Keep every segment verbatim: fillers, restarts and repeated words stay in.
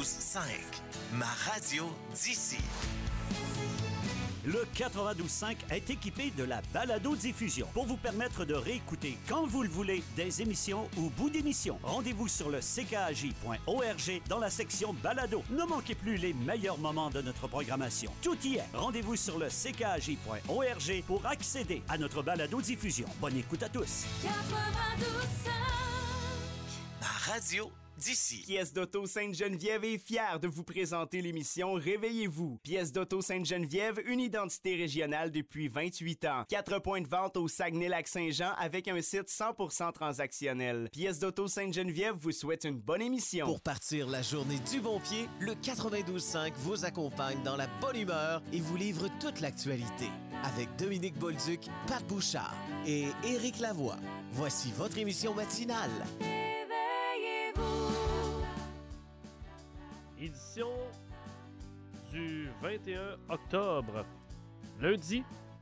cinq, ma radio d'ici. Le quatre-vingt-douze cinq est équipé de la balado-diffusion pour vous permettre de réécouter quand vous le voulez des émissions ou bouts d'émissions. Rendez-vous sur le c k a j point org dans la section balado. Ne manquez plus les meilleurs moments de notre programmation. Tout y est. Rendez-vous sur le c k a j point org pour accéder à notre balado-diffusion. Bonne écoute à tous. quatre-vingt-douze cinq Ma radio d'ici. Pièce d'Auto Sainte-Geneviève est fière de vous présenter l'émission Réveillez-vous. Pièce d'Auto Sainte-Geneviève, une identité régionale depuis vingt-huit ans. Quatre points de vente au Saguenay-Lac-Saint-Jean avec un site cent pour cent transactionnel. Pièce d'Auto Sainte-Geneviève vous souhaite une bonne émission. Pour partir la journée du bon pied, le quatre-vingt-douze cinq vous accompagne dans la bonne humeur et vous livre toute l'actualité. Avec Dominique Bolduc, Pat Bouchard et Éric Lavoie. Voici votre émission matinale. Édition du vingt et un octobre, lundi.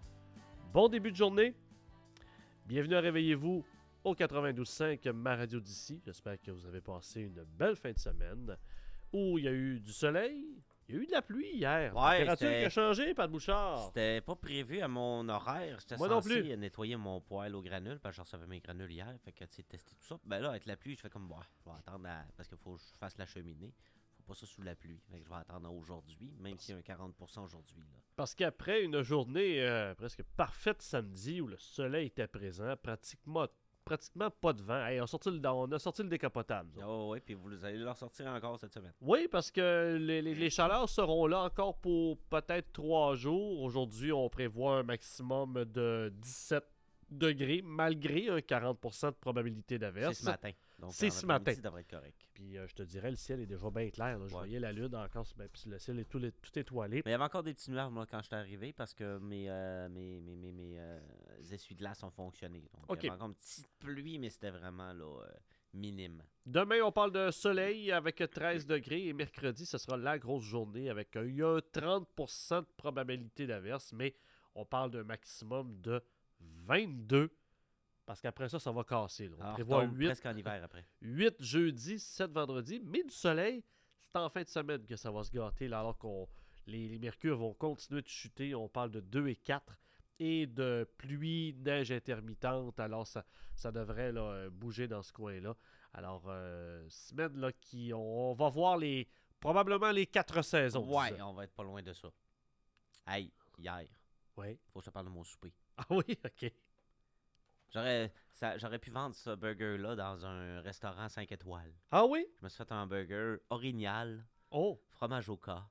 Bon début de journée. Bienvenue à Réveillez-vous au quatre-vingt-douze cinq, ma radio d'ici. J'espère que vous avez passé une belle fin de semaine où il y a eu du soleil, il y a eu de la pluie hier. Ouais, la température c'était... qui a changé, Pat Bouchard. C'était pas prévu à mon horaire. J'étais Moi censé non plus. nettoyer mon poêle aux granules parce que je recevais mes granules hier. Fait que, tu sais, tester tout ça. Ben là, avec la pluie, je fais comme, bah, je vais attendre à... parce qu'il faut que je fasse la cheminée. Pas ça sous la pluie. Fait que je vais attendre aujourd'hui, même s'il y a un quarante pour cent aujourd'hui. Là. Parce qu'après une journée euh, presque parfaite samedi où le soleil était présent, pratiquement, pratiquement pas de vent. Hey, on, a sorti le, on a sorti le décapotable. Oh oui, puis vous allez le ressortir encore cette semaine. Oui, parce que les, les, les chaleurs seront là encore pour peut-être trois jours. Aujourd'hui, on prévoit un maximum de dix-sept degrés, malgré un quarante pour cent de probabilité d'averse. C'est ce matin. Donc, c'est ce matin. Ça devrait être correct. Puis euh, je te dirais, le ciel est déjà bien clair. Là. Je ouais. voyais la lune encore, ben, puis le ciel est tout, tout étoilé. Mais il y avait encore des petits nuages moi, quand je suis arrivé parce que mes, euh, mes, mes, mes, mes euh, essuie-glaces ont fonctionné. Donc, okay. Il y avait encore une petite pluie, mais c'était vraiment là, euh, minime. Demain, on parle de soleil avec treize degrés et mercredi, ce sera la grosse journée avec un, il y a un trente pour cent de probabilité d'averse, mais on parle d'un maximum de vingt-deux. Parce qu'après ça, ça va casser. Là. On Alors, prévoit huit, presque en hiver après. huit jeudi, sept vendredi, mais du soleil, c'est en fin de semaine que ça va se gâter, là, alors que les, les mercures vont continuer de chuter. On parle de deux et quatre et de pluie, neige intermittente. Alors, ça, ça devrait là, bouger dans ce coin-là. Alors, euh, semaine là, qui, on, on va voir les probablement les quatre saisons. Ouais, on va être pas loin de ça. Hey, hier, ouais. Faut que je te parle de mon souper. Ah oui, OK. J'aurais, ça, j'aurais pu vendre ce burger-là dans un restaurant cinq étoiles. Ah oui? Je me suis fait un burger orignal, oh. fromage au cas,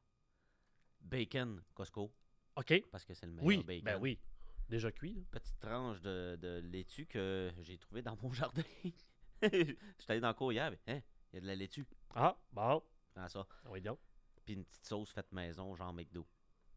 bacon Costco. OK. Parce que c'est le meilleur oui, bacon. Ben oui, déjà cuit. Là. Petite tranche de, de laitue que j'ai trouvé dans mon jardin. J'étais allé dans le cour hier, mais hein, il y a de la laitue. Ah, bon. Prends ça. Oui, donc. Puis une petite sauce faite maison, genre McDo.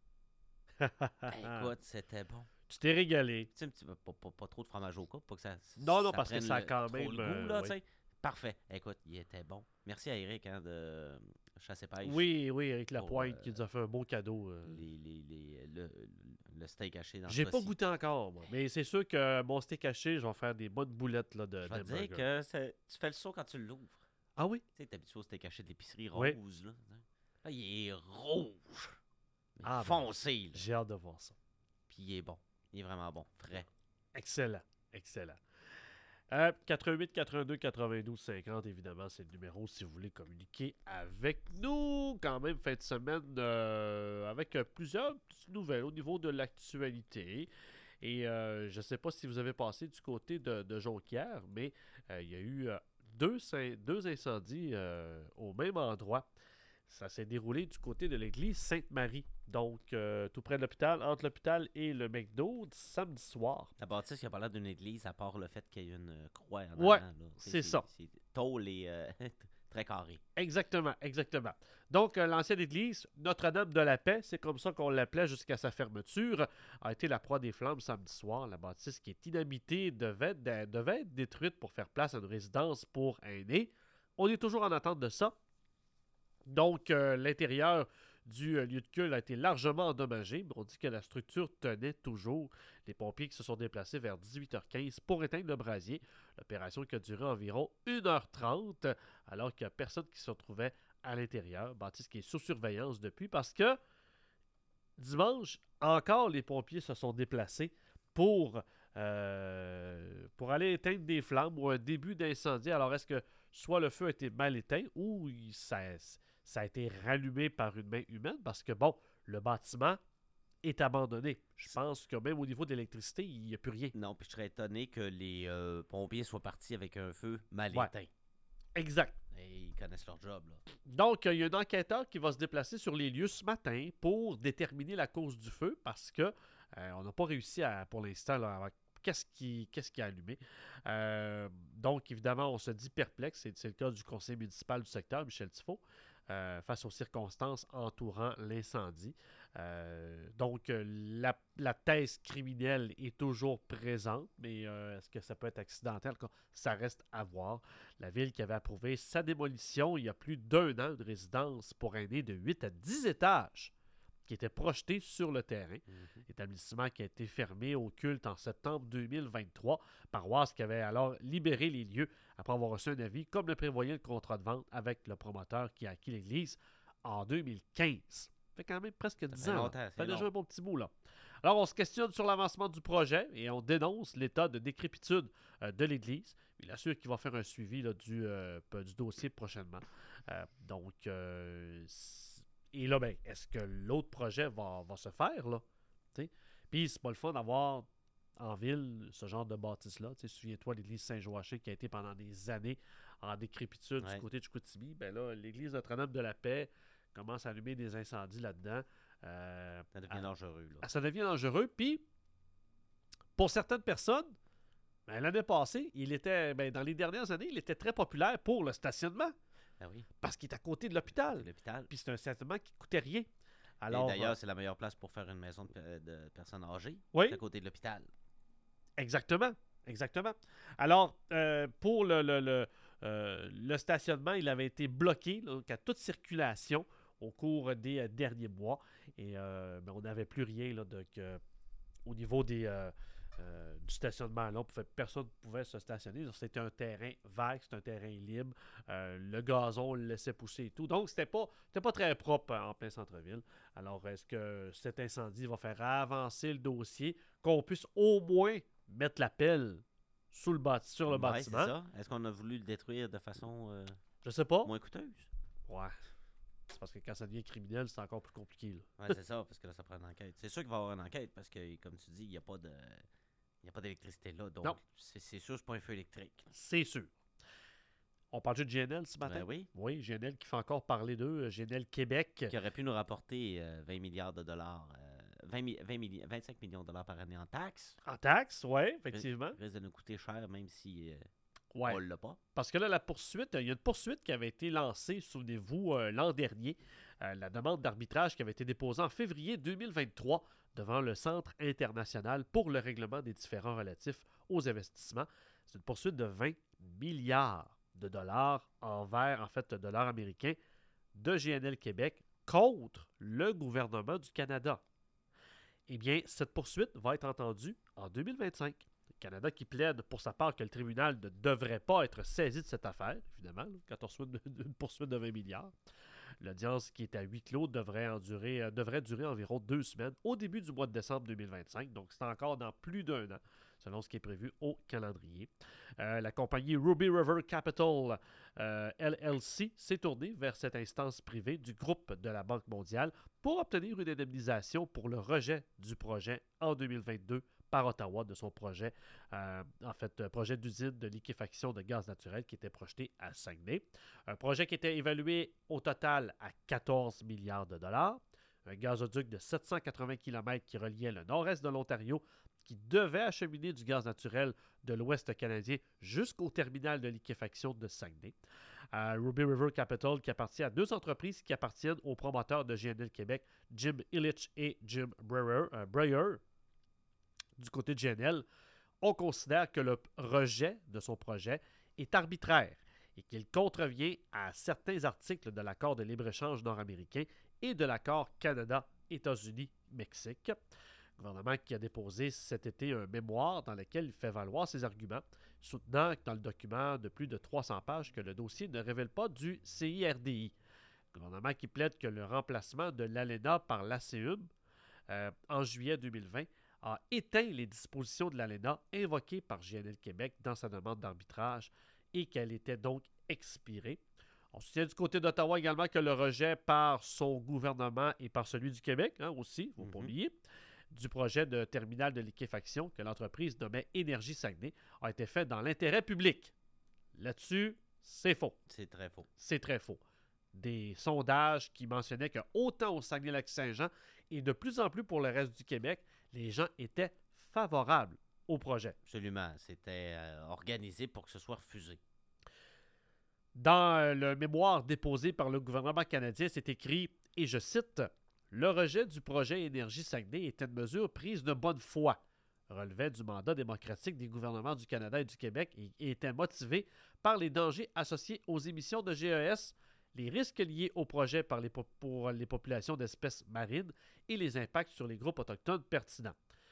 Écoute, c'était bon. Tu t'es régalé. Tu sais, un petit peu, pas, pas, pas trop de fromage au cas, pas que ça. Non, non, ça parce que ça a quand le, même. Trop le goût, là, euh, tu sais. Parfait. Écoute, il était bon. Merci à Eric hein, de Chasse et Pêche. Oui, oui, Eric Lapointe euh, qui nous a fait un beau cadeau. Euh... Les, les, les, le, le steak haché dans J'ai ce pas cas-ci. goûté encore, moi. Mais c'est sûr que mon steak haché, je vais faire des bonnes boulettes là, de Je vais de te dire burger. que c'est, tu fais le saut quand tu l'ouvres. Ah oui? Tu sais, t'es habitué au steak haché de l'épicerie oui. rose. Là. Là, il est rouge. Ah, foncé. Ben, j'ai hâte de voir ça. Puis il est bon. Il est vraiment bon. Frais. Excellent. Excellent. Euh, quatre-vingt-huit quatre-vingt-deux quatre-vingt-douze cinquante, évidemment, c'est le numéro si vous voulez communiquer avec nous. Quand même, fin de semaine euh, avec euh, plusieurs petites nouvelles au niveau de l'actualité. Et euh, je ne sais pas si vous avez passé du côté de, de Jonquière, mais euh, il y a eu euh, deux, deux incendies euh, au même endroit. Ça s'est déroulé du côté de l'église Sainte-Marie, donc euh, tout près de l'hôpital, entre l'hôpital et le McDo, samedi soir. La bâtisse qui a parlé d'une église, à part le fait qu'il y ait une croix en ouais, avant. Là. C'est, c'est ça. C'est tôle et euh, très carré. Exactement, exactement. Donc, euh, l'ancienne église Notre-Dame de la Paix, c'est comme ça qu'on l'appelait jusqu'à sa fermeture, a été la proie des flammes samedi soir. La bâtisse qui est inhabitée devait, de, devait être détruite pour faire place à une résidence pour aînés. On est toujours en attente de ça. Donc, euh, l'intérieur du euh, lieu de culte a été largement endommagé, mais on dit que la structure tenait toujours. Les pompiers qui se sont déplacés vers dix-huit heures quinze pour éteindre le brasier. L'opération qui a duré environ une heure trente, alors qu'il n'y a personne qui se retrouvait à l'intérieur, bâtisse qui est sous surveillance depuis, parce que dimanche, encore les pompiers se sont déplacés pour, euh, pour aller éteindre des flammes ou un début d'incendie. Alors, est-ce que soit le feu a été mal éteint ou il- ça, ça a été rallumé par une main humaine? Parce que, bon, le bâtiment est abandonné. Je pense que même au niveau de l'électricité, il n'y a plus rien. Non, puis je serais étonné que les euh, pompiers soient partis avec un feu mal Ouais. éteint. Exact. Et ils connaissent leur job, là. Donc, il y a un enquêteur qui va se déplacer sur les lieux ce matin pour déterminer la cause du feu parce que euh, on n'a pas réussi à, pour l'instant, là, à- qu'est-ce qui, qu'est-ce qui a allumé. Euh, donc, évidemment, on se dit perplexe. C'est, c'est le cas du conseil municipal du secteur, Michel Tifo, euh, face aux circonstances entourant l'incendie. Euh, donc, euh, la, la thèse criminelle est toujours présente, mais euh, est-ce que ça peut être accidentel? Ça reste à voir. La ville qui avait approuvé sa démolition il y a plus d'un an, de résidence pour aînés de huit à dix étages qui était projeté sur le terrain. Mm-hmm. Établissement qui a été fermé au culte en septembre deux mille vingt-trois. Paroisse qui avait alors libéré les lieux après avoir reçu un avis, comme le prévoyait le contrat de vente avec le promoteur qui a acquis l'église en deux mille quinze. Ça fait quand même presque dix fait ans. longtemps, Ça c'est fait déjà long. un bon petit bout, là. Alors, on se questionne sur l'avancement du projet et on dénonce l'état de décrépitude euh, de l'Église. Il assure qu'il va faire un suivi là, du, euh, du dossier prochainement. Euh, donc, euh, et là, ben, est-ce que l'autre projet va, va se faire, là? T'sais? Puis, c'est pas le fun d'avoir en ville ce genre de bâtisse-là. T'sais, souviens-toi, l'église Saint-Joachim qui a été pendant des années en décrépitude Ouais. du côté de Chicoutimi. Ben là, l'église Notre-Dame de la Paix commence à allumer des incendies là-dedans. Euh, Ça devient à- dangereux, là. ça devient dangereux. Puis, pour certaines personnes, ben, l'année passée, il était, ben, dans les dernières années, il était très populaire pour le stationnement Ah oui, parce qu'il est à côté de l'hôpital. c'est l'hôpital. Puis c'est un stationnement qui ne coûtait rien. Et Alors, d'ailleurs, euh, c'est la meilleure place pour faire une maison de, pe- de personnes âgées. Oui. C'est à côté de l'hôpital. exactement. Exactement. Alors, euh, pour le, le, le, euh, le stationnement, il avait été bloqué là, donc à toute circulation au cours des euh, derniers mois. Et euh, ben, on n'avait plus rien là, de, que, au niveau des, euh, euh, du stationnement. Là, on pouvait- personne ne pouvait se stationner. Donc, c'était un terrain vague, c'était un terrain libre. Euh, le gazon, on le laissait pousser et tout. Donc, c'était pas, c'était pas très propre euh, en plein centre-ville. Alors, est-ce que cet incendie va faire avancer le dossier, qu'on puisse au moins mettre la pelle sous le bâti- sur le Ouais, bâtiment? c'est ça. Est-ce qu'on a voulu le détruire de façon euh, Je sais pas. moins coûteuse? Ouais. C'est parce que quand ça devient criminel, c'est encore plus compliqué. Là. Oui, c'est ça, parce que là, ça prend une enquête. C'est sûr qu'il va y avoir une enquête, parce que, comme tu dis, il n'y a pas de... Il n'y a pas d'électricité là, donc Non. c'est c'est sûr que c'est pas un feu électrique. C'est sûr. On parle de G N L ce matin? Ben oui, Oui, G N L qui fait encore parler d'eux. G N L Québec. qui aurait pu nous rapporter euh, vingt milliards de dollars, euh, vingt mi- vingt milli- vingt-cinq millions de dollars par année en taxes. En taxes, oui, effectivement. Il risque de nous coûter cher, même si euh, Ouais. on l'a pas. Parce que là, la poursuite, il y a une poursuite qui avait été lancée, souvenez-vous, euh, l'an dernier. Euh, la demande d'arbitrage qui avait été déposée en février deux mille vingt-trois devant le Centre international pour le règlement des différends relatifs aux investissements. C'est une poursuite de vingt milliards de dollars envers, en fait, de dollars américains de G N L Québec contre le gouvernement du Canada. Eh bien, cette poursuite va être entendue en deux mille vingt-cinq. Le Canada qui plaide pour sa part que le tribunal ne devrait pas être saisi de cette affaire, évidemment, là, quand on reçoit une, une poursuite de vingt milliards. L'audience qui est à huis clos devrait, endurer, euh, devrait durer environ deux semaines au début du mois de décembre deux mille vingt-cinq. Donc, c'est encore dans plus d'un an, selon ce qui est prévu au calendrier. Euh, la compagnie Ruby River Capital euh, L L C s'est tournée vers cette instance privée du groupe de la Banque mondiale pour obtenir une indemnisation pour le rejet du projet en deux mille vingt-deux par Ottawa de son projet, euh, en fait, euh, projet d'usine de liquéfaction de gaz naturel qui était projeté à Saguenay. Un projet qui était évalué au total à quatorze milliards de dollars. Un gazoduc de sept cent quatre-vingts kilomètres qui reliait le nord-est de l'Ontario qui devait acheminer du gaz naturel de l'ouest canadien jusqu'au terminal de liquéfaction de Saguenay. Euh, Ruby River Capital qui appartient à deux entreprises qui appartiennent aux promoteurs de G N L Québec, Jim Illich et Jim Breyer, euh, Breyer. Du côté de G N L, on considère que le rejet de son projet est arbitraire et qu'il contrevient à certains articles de l'accord de libre-échange nord-américain et de l'accord Canada-États-Unis-Mexique. Le gouvernement qui a déposé cet été un mémoire dans lequel il fait valoir ses arguments, soutenant dans le document de plus de trois cents pages que le dossier ne révèle pas du C I R D I. gouvernement qui plaide que le remplacement de l'ALENA par l'A C U M euh, en juillet deux mille vingt a éteint les dispositions de l'ALENA invoquées par J N L Québec dans sa demande d'arbitrage et qu'elle était donc expirée. On soutient du côté d'Ottawa également que le rejet par son gouvernement et par celui du Québec, hein, aussi, il ne faut pas Mhm. oublier, du projet de terminal de liquéfaction que l'entreprise nommait Énergie Saguenay a été fait dans l'intérêt public. Là-dessus, c'est faux. C'est très faux. C'est très faux. Des sondages qui mentionnaient que autant au Saguenay-Lac-Saint-Jean et de plus en plus pour le reste du Québec, les gens étaient favorables au projet. Absolument. C'était euh, organisé pour que ce soit refusé. Dans euh, le mémoire déposé par le gouvernement canadien, c'est écrit, et je cite, « Le rejet du projet Énergie Saguenay était une mesure prise de bonne foi, relevait du mandat démocratique des gouvernements du Canada et du Québec et, et était motivé par les dangers associés aux émissions de G E S, les risques liés au projet par les po- pour les populations d'espèces marines et les impacts sur les groupes autochtones pertinents. »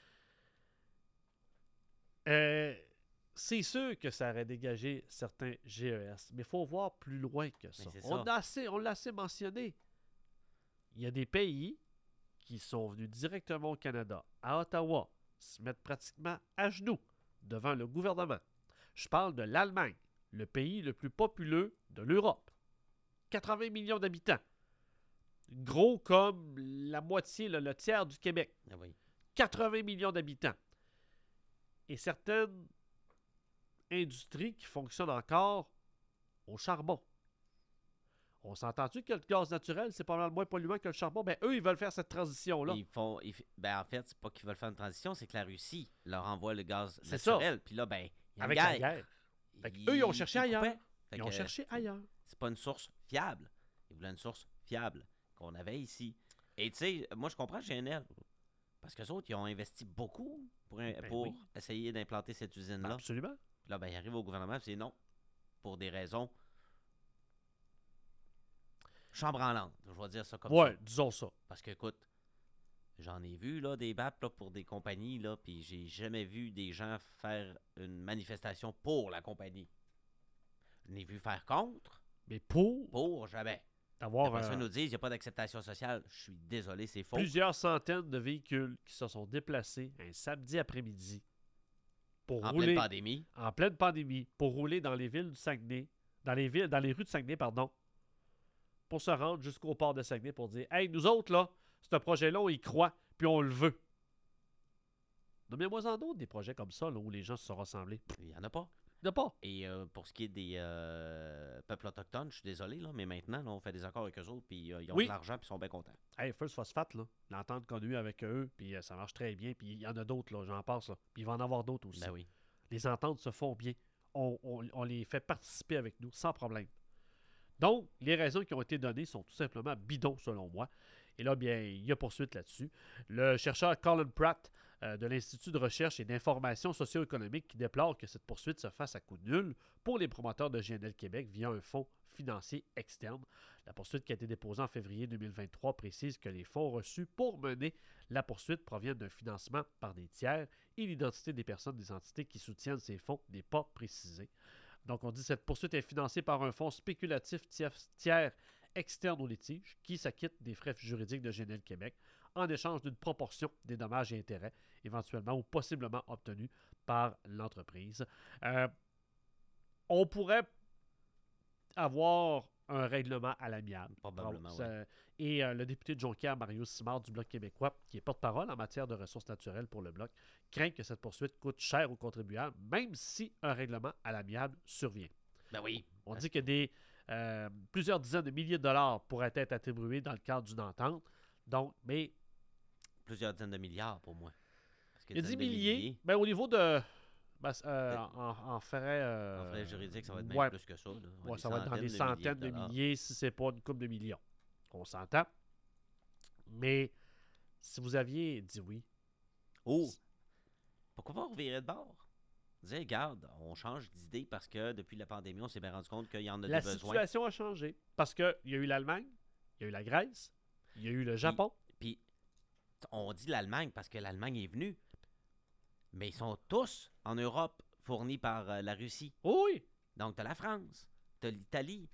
Euh, c'est sûr que ça aurait dégagé certains G E S, mais il faut voir plus loin que ça. c'est On, ça. a assez, on l'a assez mentionné. Il y a des pays qui sont venus directement au Canada, à Ottawa, se mettre pratiquement à genoux devant le gouvernement. Je parle de l'Allemagne, le pays le plus populeux de l'Europe. quatre-vingts millions d'habitants. Gros comme la moitié, le, le tiers du Québec. Ah oui. quatre-vingts millions d'habitants. Et certaines industries qui fonctionnent encore au charbon. On s'entend-tu que le gaz naturel, c'est pas mal moins polluant que le charbon? Ben, eux, ils veulent faire cette transition-là. Ils font, ils f- ben, en fait, c'est pas qu'ils veulent faire une transition, c'est que la Russie leur envoie le gaz C'est ça. naturel. Puis là, ben, il y a une Avec guerre. la guerre. Fait que eux, ils ont cherché ailleurs. coupaient. Fait Ils ont que, cherché ailleurs. C'est pas une source fiable. Ils voulaient une source fiable qu'on avait ici. Et tu sais, moi, je comprends G N L. Parce qu'eux autres, ils ont investi beaucoup pour, un- Ben pour oui. essayer d'implanter cette usine-là. Absolument. Puis là, ben, ils arrivent au gouvernement et c'est non. Pour des raisons chambranlantes. Je vais dire ça comme Ouais, ça. disons ça. Parce que, écoute, j'en ai vu là, des B A P là, pour des compagnies, là, puis j'ai jamais vu des gens faire une manifestation pour la compagnie. Je l'ai vu faire contre, Mais pour pour jamais. avoir Après ça, euh, ils nous disent qu'il n'y a pas d'acceptation sociale. Je suis désolé, c'est faux. plusieurs centaines de véhicules qui se sont déplacés un samedi après-midi pour En rouler pleine pandémie. en pleine pandémie, pour rouler dans les villes du Saguenay, dans les villes, dans les rues de Saguenay, pardon, pour se rendre jusqu'au port de Saguenay pour dire, hey, nous autres là, ce projet-là, on y croit, puis on le veut. Nommez-moi en d'autres des projets comme ça là, où les gens se sont rassemblés. Il n'y en a pas. Il n'y en a pas. Et euh, pour ce qui est des euh, peuples autochtones, je suis désolé, là, mais maintenant, là, on fait des accords avec eux autres, puis euh, ils ont Oui. de l'argent, puis ils sont bien contents. Hey, First Phosphate, là, l'entente qu'on a eue avec eux, puis euh, ça marche très bien, puis il y en a d'autres, là, j'en passe, là. Puis il va en avoir d'autres aussi. Ben oui. Les ententes se font bien. On, on- on les fait participer avec nous, sans problème. Donc, les raisons qui ont été données sont tout simplement bidons, selon moi. Et là, bien, il y a poursuite là-dessus. Le chercheur Colin Pratt euh, de l'Institut de recherche et d'information socio-économique qui déplore que cette poursuite se fasse à coup nul pour les promoteurs de G N L Québec via un fonds financier externe. La poursuite qui a été déposée en février deux mille vingt-trois précise que les fonds reçus pour mener la poursuite proviennent d'un financement par des tiers et l'identité des personnes des entités qui soutiennent ces fonds n'est pas précisée. Donc, on dit que cette poursuite est financée par un fonds spéculatif tiers, tiers externe au litige qui s'acquitte des frais juridiques de G N L Québec en échange d'une proportion des dommages et intérêts éventuellement ou possiblement obtenus par l'entreprise. Euh, on pourrait avoir un règlement à l'amiable. Probablement, Ça- ouais. Et euh, le député de Jonquière, Mario Simard du Bloc québécois, qui est porte-parole en matière de ressources naturelles pour le Bloc, craint que cette poursuite coûte cher aux contribuables, même si un règlement à l'amiable survient. Ben oui. On dit que des euh, plusieurs dizaines de milliers de dollars pourraient être attribués dans le cadre d'une entente. Donc, mais Plusieurs dizaines de milliards pour moi. Parce que il y a dix dizaines de milliers, ben, au niveau de. ben, euh, en, en frais. euh, En frais juridiques, ça va être bien ouais, plus que ça. là. ouais, Des ça va être dans des centaines centaines de dollars. milliers, si c'est pas une couple de millions. On s'entend. Mais si vous aviez dit oui, Oh! Pourquoi pas revirer de bord? Dire, regarde, on change d'idée parce que depuis la pandémie, on s'est bien rendu compte qu'il y en a la des besoins. situation a changé. Parce qu'il y a eu l'Allemagne, il y a eu la Grèce, il y a eu le Japon. Puis, on dit l'Allemagne parce que l'Allemagne est venue. Mais ils sont tous en Europe fournis par euh, la Russie. Oh oui! Donc, tu as la France, tu as l'Italie,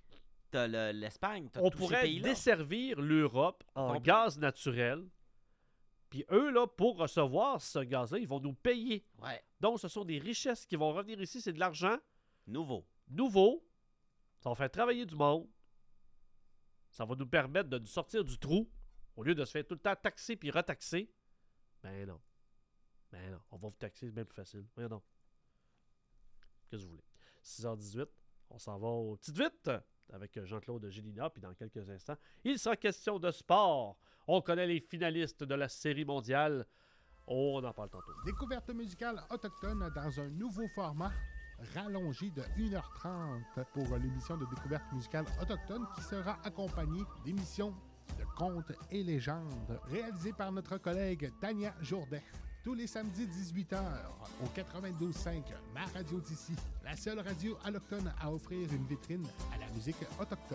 t'as le- l'Espagne, t'as On tous ces pourrait pays-là. desservir l'Europe en Complet. gaz naturel. Puis eux, là, pour recevoir ce gaz-là, ils vont nous payer. Ouais, Donc, ce sont des richesses qui vont revenir ici. C'est de l'argent nouveau. nouveau. Ça va faire travailler du monde. Ça va nous permettre de nous sortir du trou au lieu de se faire tout le temps taxer puis retaxer. Ben non. Ben non. On va vous taxer, c'est bien plus facile. Ben non. Qu'est-ce que vous voulez? six heures dix-huit, on s'en va au Petite Vite avec Jean-Claude Gélina. Puis dans quelques instants, il sera question de sport. On connaît les finalistes de la Série mondiale. Oh, on en parle tantôt. Découverte musicale autochtone dans un nouveau format rallongé de une heure trente pour l'émission de découverte musicale autochtone qui sera accompagnée d'émissions de contes et légendes réalisées par notre collègue Tania Jourdain. Tous les samedis dix-huit heures au quatre-vingt-douze cinq Ma Radio d'ici, la seule radio allochtone à offrir une vitrine à la musique autochtone.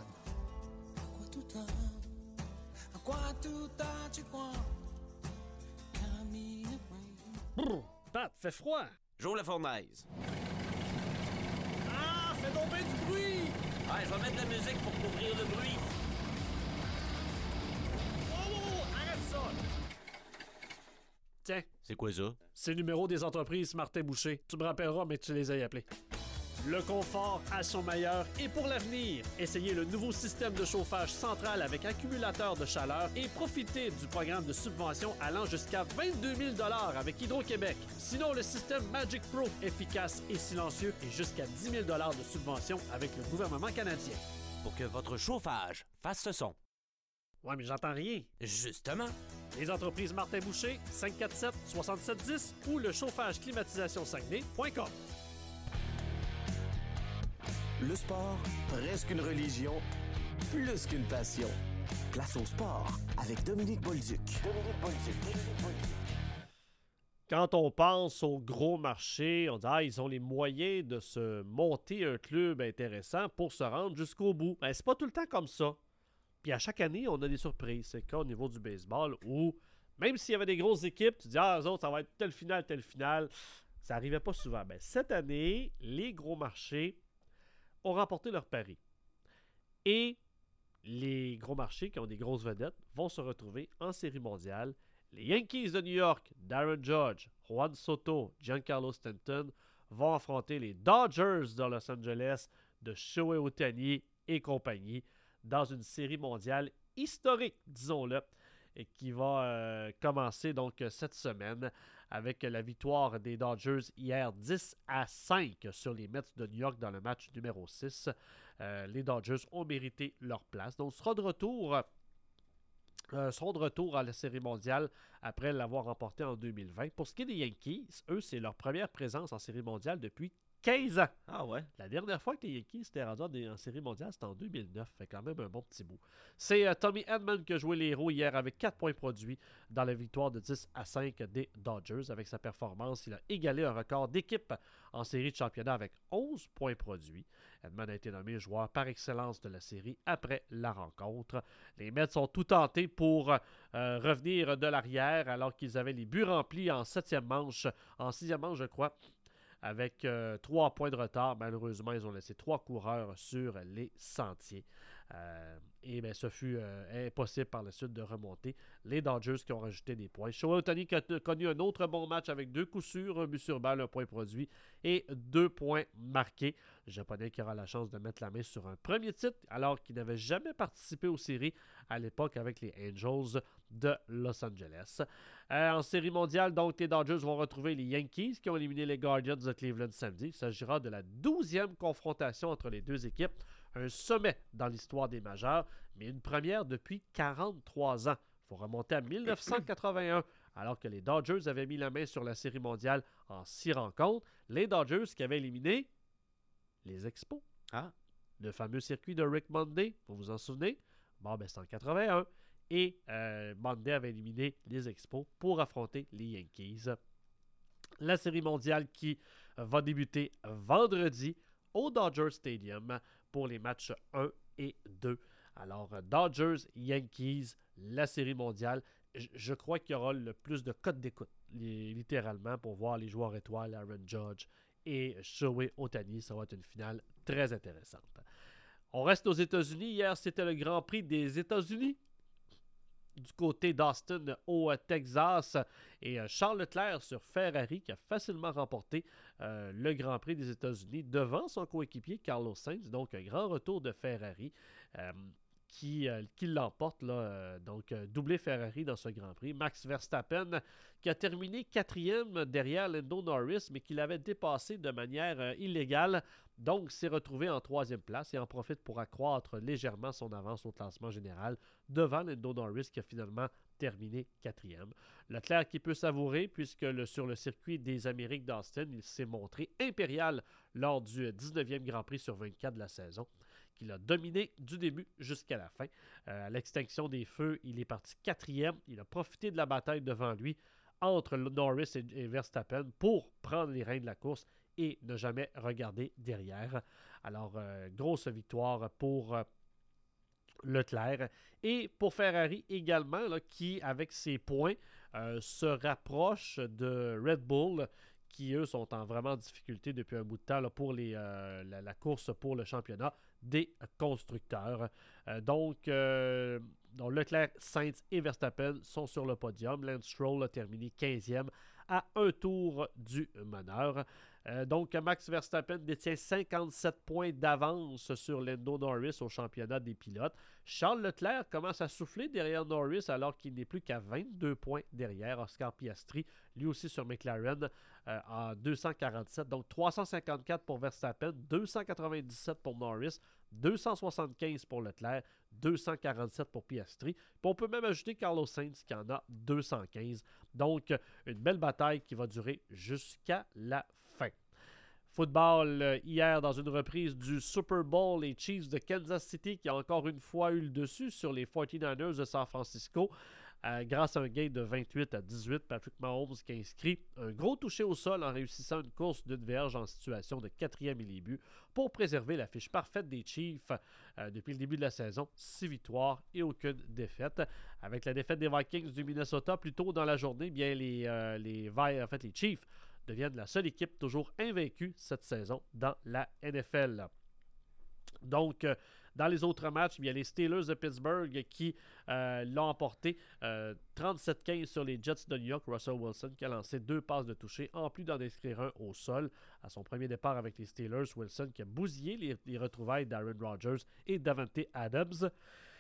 Brrr, Pat, fait froid. J'ouvre la fournaise. Ah, fais donc bien du bruit. Ouais, je vais mettre de la musique pour couvrir le bruit. Oh, oh, oh, arrête ça. Tiens, C'est quoi ça? c'est le numéro des entreprises Martin Boucher. Tu me rappelleras, mais tu les as appelés. Le confort à son meilleur et pour l'avenir. Essayez le nouveau système de chauffage central avec accumulateur de chaleur et profitez du programme de subvention allant jusqu'à vingt-deux mille dollars avec Hydro-Québec. Sinon, le système Magic Pro, efficace et silencieux, et jusqu'à dix mille dollars de subvention avec le gouvernement canadien. Pour que votre chauffage fasse ce son. Ouais, mais j'entends rien. Justement. Les entreprises Martin Boucher, cinq quatre sept, sept sept un zéro ou le chauffage climatisation saguenay point com. Le sport, presque une religion, plus qu'une passion. Place au sport avec Dominique Bolduc. Dominique Bolduc. Dominique Bolduc. Quand on pense au gros marché, on dit ah, ils ont les moyens de se monter un club intéressant pour se rendre jusqu'au bout. Ben, c'est pas tout le temps comme ça. Puis à chaque année, on a des surprises. C'est le cas au niveau du baseball où, même s'il y avait des grosses équipes, tu dis ah, eux autres, ça va être telle finale, telle finale. Ça n'arrivait pas souvent. Ben, cette année, les gros marchés ont remporté leur pari. Et les gros marchés qui ont des grosses vedettes vont se retrouver en série mondiale. Les Yankees de New York, Darren Judge, Juan Soto, Giancarlo Stanton vont affronter les Dodgers de Los Angeles de Shohei Ohtani et compagnie dans une série mondiale historique, disons-le, et qui va euh, commencer donc cette semaine avec la victoire des Dodgers hier dix à cinq sur les Mets de New York dans le match numéro six. Euh, les Dodgers ont mérité leur place. Donc, sera de retour, euh, seront de retour à la Série mondiale après l'avoir remporté en deux mille vingt. Pour ce qui est des Yankees, eux, c'est leur première présence en Série mondiale depuis quinze ans. Ah ouais? La dernière fois que les Yankees étaient rendus en, en série mondiale, c'était en deux mille neuf. Fait quand même un bon petit bout. C'est euh, Tommy Edman qui a joué les héros hier avec quatre points produits dans la victoire de dix à cinq des Dodgers. Avec sa performance, il a égalé un record d'équipe en série de championnat avec onze points produits. Edman a été nommé joueur par excellence de la série après la rencontre. Les Mets sont tout tentés pour euh, revenir de l'arrière alors qu'ils avaient les buts remplis en septième manche, en sixième manche, je crois. Avec euh, trois points de retard, malheureusement, ils ont laissé trois coureurs sur les sentiers. Euh, et bien, ce fut euh, impossible par la suite de remonter. Les Dodgers qui ont rajouté des points. Shohei Ohtani qui a connu un autre bon match avec deux coups sûrs, un but sur balle, un point produit et deux points marqués. Le Japonais qui aura la chance de mettre la main sur un premier titre alors qu'il n'avait jamais participé aux séries à l'époque avec les Angels de Los Angeles. Euh, en série mondiale, donc, les Dodgers vont retrouver les Yankees qui ont éliminé les Guardians de Cleveland samedi. Il s'agira de la douzième confrontation entre les deux équipes. Un sommet dans l'histoire des majeurs, mais une première depuis quarante-trois ans. Il faut remonter à mille neuf cent quatre-vingt-un, alors que les Dodgers avaient mis la main sur la Série mondiale en six rencontres. Les Dodgers qui avaient éliminé les Expos. Ah. Le fameux circuit de Rick Monday, vous vous en souvenez? Bon, ben c'est en quatre-vingt-un. Et euh, Monday avait éliminé les Expos pour affronter les Yankees. La Série mondiale qui va débuter vendredi au Dodger Stadium pour les matchs un et deux. Alors, Dodgers, Yankees, la Série mondiale. Je, je crois qu'il y aura le plus de codes d'écoute, littéralement, pour voir les joueurs étoiles, Aaron Judge et Shohei Ohtani. Ça va être une finale très intéressante. On reste aux États-Unis. Hier, c'était le Grand Prix des États-Unis. Du côté d'Austin au Texas. Et euh, Charles Leclerc sur Ferrari qui a facilement remporté euh, le Grand Prix des États-Unis devant son coéquipier Carlos Sainz. Donc, un grand retour de Ferrari euh, qui, euh, qui l'emporte. Là, euh, donc, euh, doublé Ferrari dans ce Grand Prix. Max Verstappen qui a terminé quatrième derrière Lando Norris, mais qui l'avait dépassé de manière euh, illégale. Donc, s'est retrouvé en troisième place et en profite pour accroître légèrement son avance au classement général devant Lando Norris qui a finalement terminé quatrième. Leclerc qui peut savourer puisque le, sur le circuit des Amériques d'Austin, il s'est montré impérial lors du dix-neuvième Grand Prix sur vingt-quatre de la saison, qu'il a dominé du début jusqu'à la fin. Euh, à l'extinction des feux, il est parti quatrième. Il a profité de la bataille devant lui entre Norris et, et Verstappen pour prendre les rênes de la course et ne jamais regarder derrière. Alors, euh, grosse victoire pour euh, Leclerc. Et pour Ferrari également, là, qui, avec ses points, euh, se rapproche de Red Bull, qui, eux, sont en vraiment difficulté depuis un bout de temps là, pour les, euh, la, la course pour le championnat des constructeurs. Euh, donc, euh, donc, Leclerc, Sainz et Verstappen sont sur le podium. Lance Stroll a terminé quinzième à un tour du meneur. Euh, donc, Max Verstappen détient cinquante-sept points d'avance sur Lando Norris au championnat des pilotes. Charles Leclerc commence à souffler derrière Norris alors qu'il n'est plus qu'à vingt-deux points derrière Oscar Piastri, lui aussi sur McLaren euh, en deux cent quarante-sept. Donc, trois cent cinquante-quatre pour Verstappen, deux cent quatre-vingt-dix-sept pour Norris, deux cent soixante-quinze pour Leclerc, deux cent quarante-sept pour Piastri. Puis on peut même ajouter Carlos Sainz qui en a deux cent quinze. Donc, une belle bataille qui va durer jusqu'à la fin. Football, euh, hier, dans une reprise du Super Bowl, les Chiefs de Kansas City qui ont encore une fois eu le dessus sur les forty-niners de San Francisco. Euh, grâce à un gain de vingt-huit à dix-huit, Patrick Mahomes qui a inscrit un gros touché au sol en réussissant une course d'une verge en situation de quatrième et les buts pour préserver la fiche parfaite des Chiefs euh, depuis le début de la saison. Six victoires et aucune défaite. Avec la défaite des Vikings du Minnesota plus tôt dans la journée, bien les, euh, les, en fait, les Chiefs deviennent la seule équipe toujours invaincue cette saison dans la N F L. Donc, euh, dans les autres matchs, il y a les Steelers de Pittsburgh qui euh, l'ont emporté euh, trente-sept quinze sur les Jets de New York. Russell Wilson qui a lancé deux passes de toucher, en plus d'en inscrire un au sol. À son premier départ avec les Steelers, Wilson qui a bousillé les, les retrouvailles d'Aaron Rodgers et Davante Adams.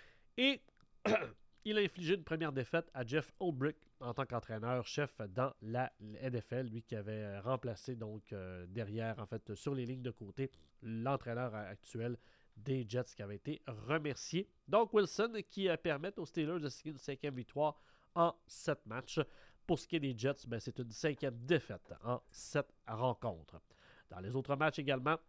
Et il a infligé une première défaite à Jeff Ulbrich en tant qu'entraîneur-chef dans la N F L, lui qui avait remplacé donc euh, derrière, en fait, sur les lignes de côté, l'entraîneur actuel des Jets qui avait été remercié. Donc Wilson qui euh, permet aux Steelers de signer une cinquième victoire en sept matchs. Pour ce qui est des Jets, ben, c'est une cinquième défaite en sept rencontres. Dans les autres matchs également,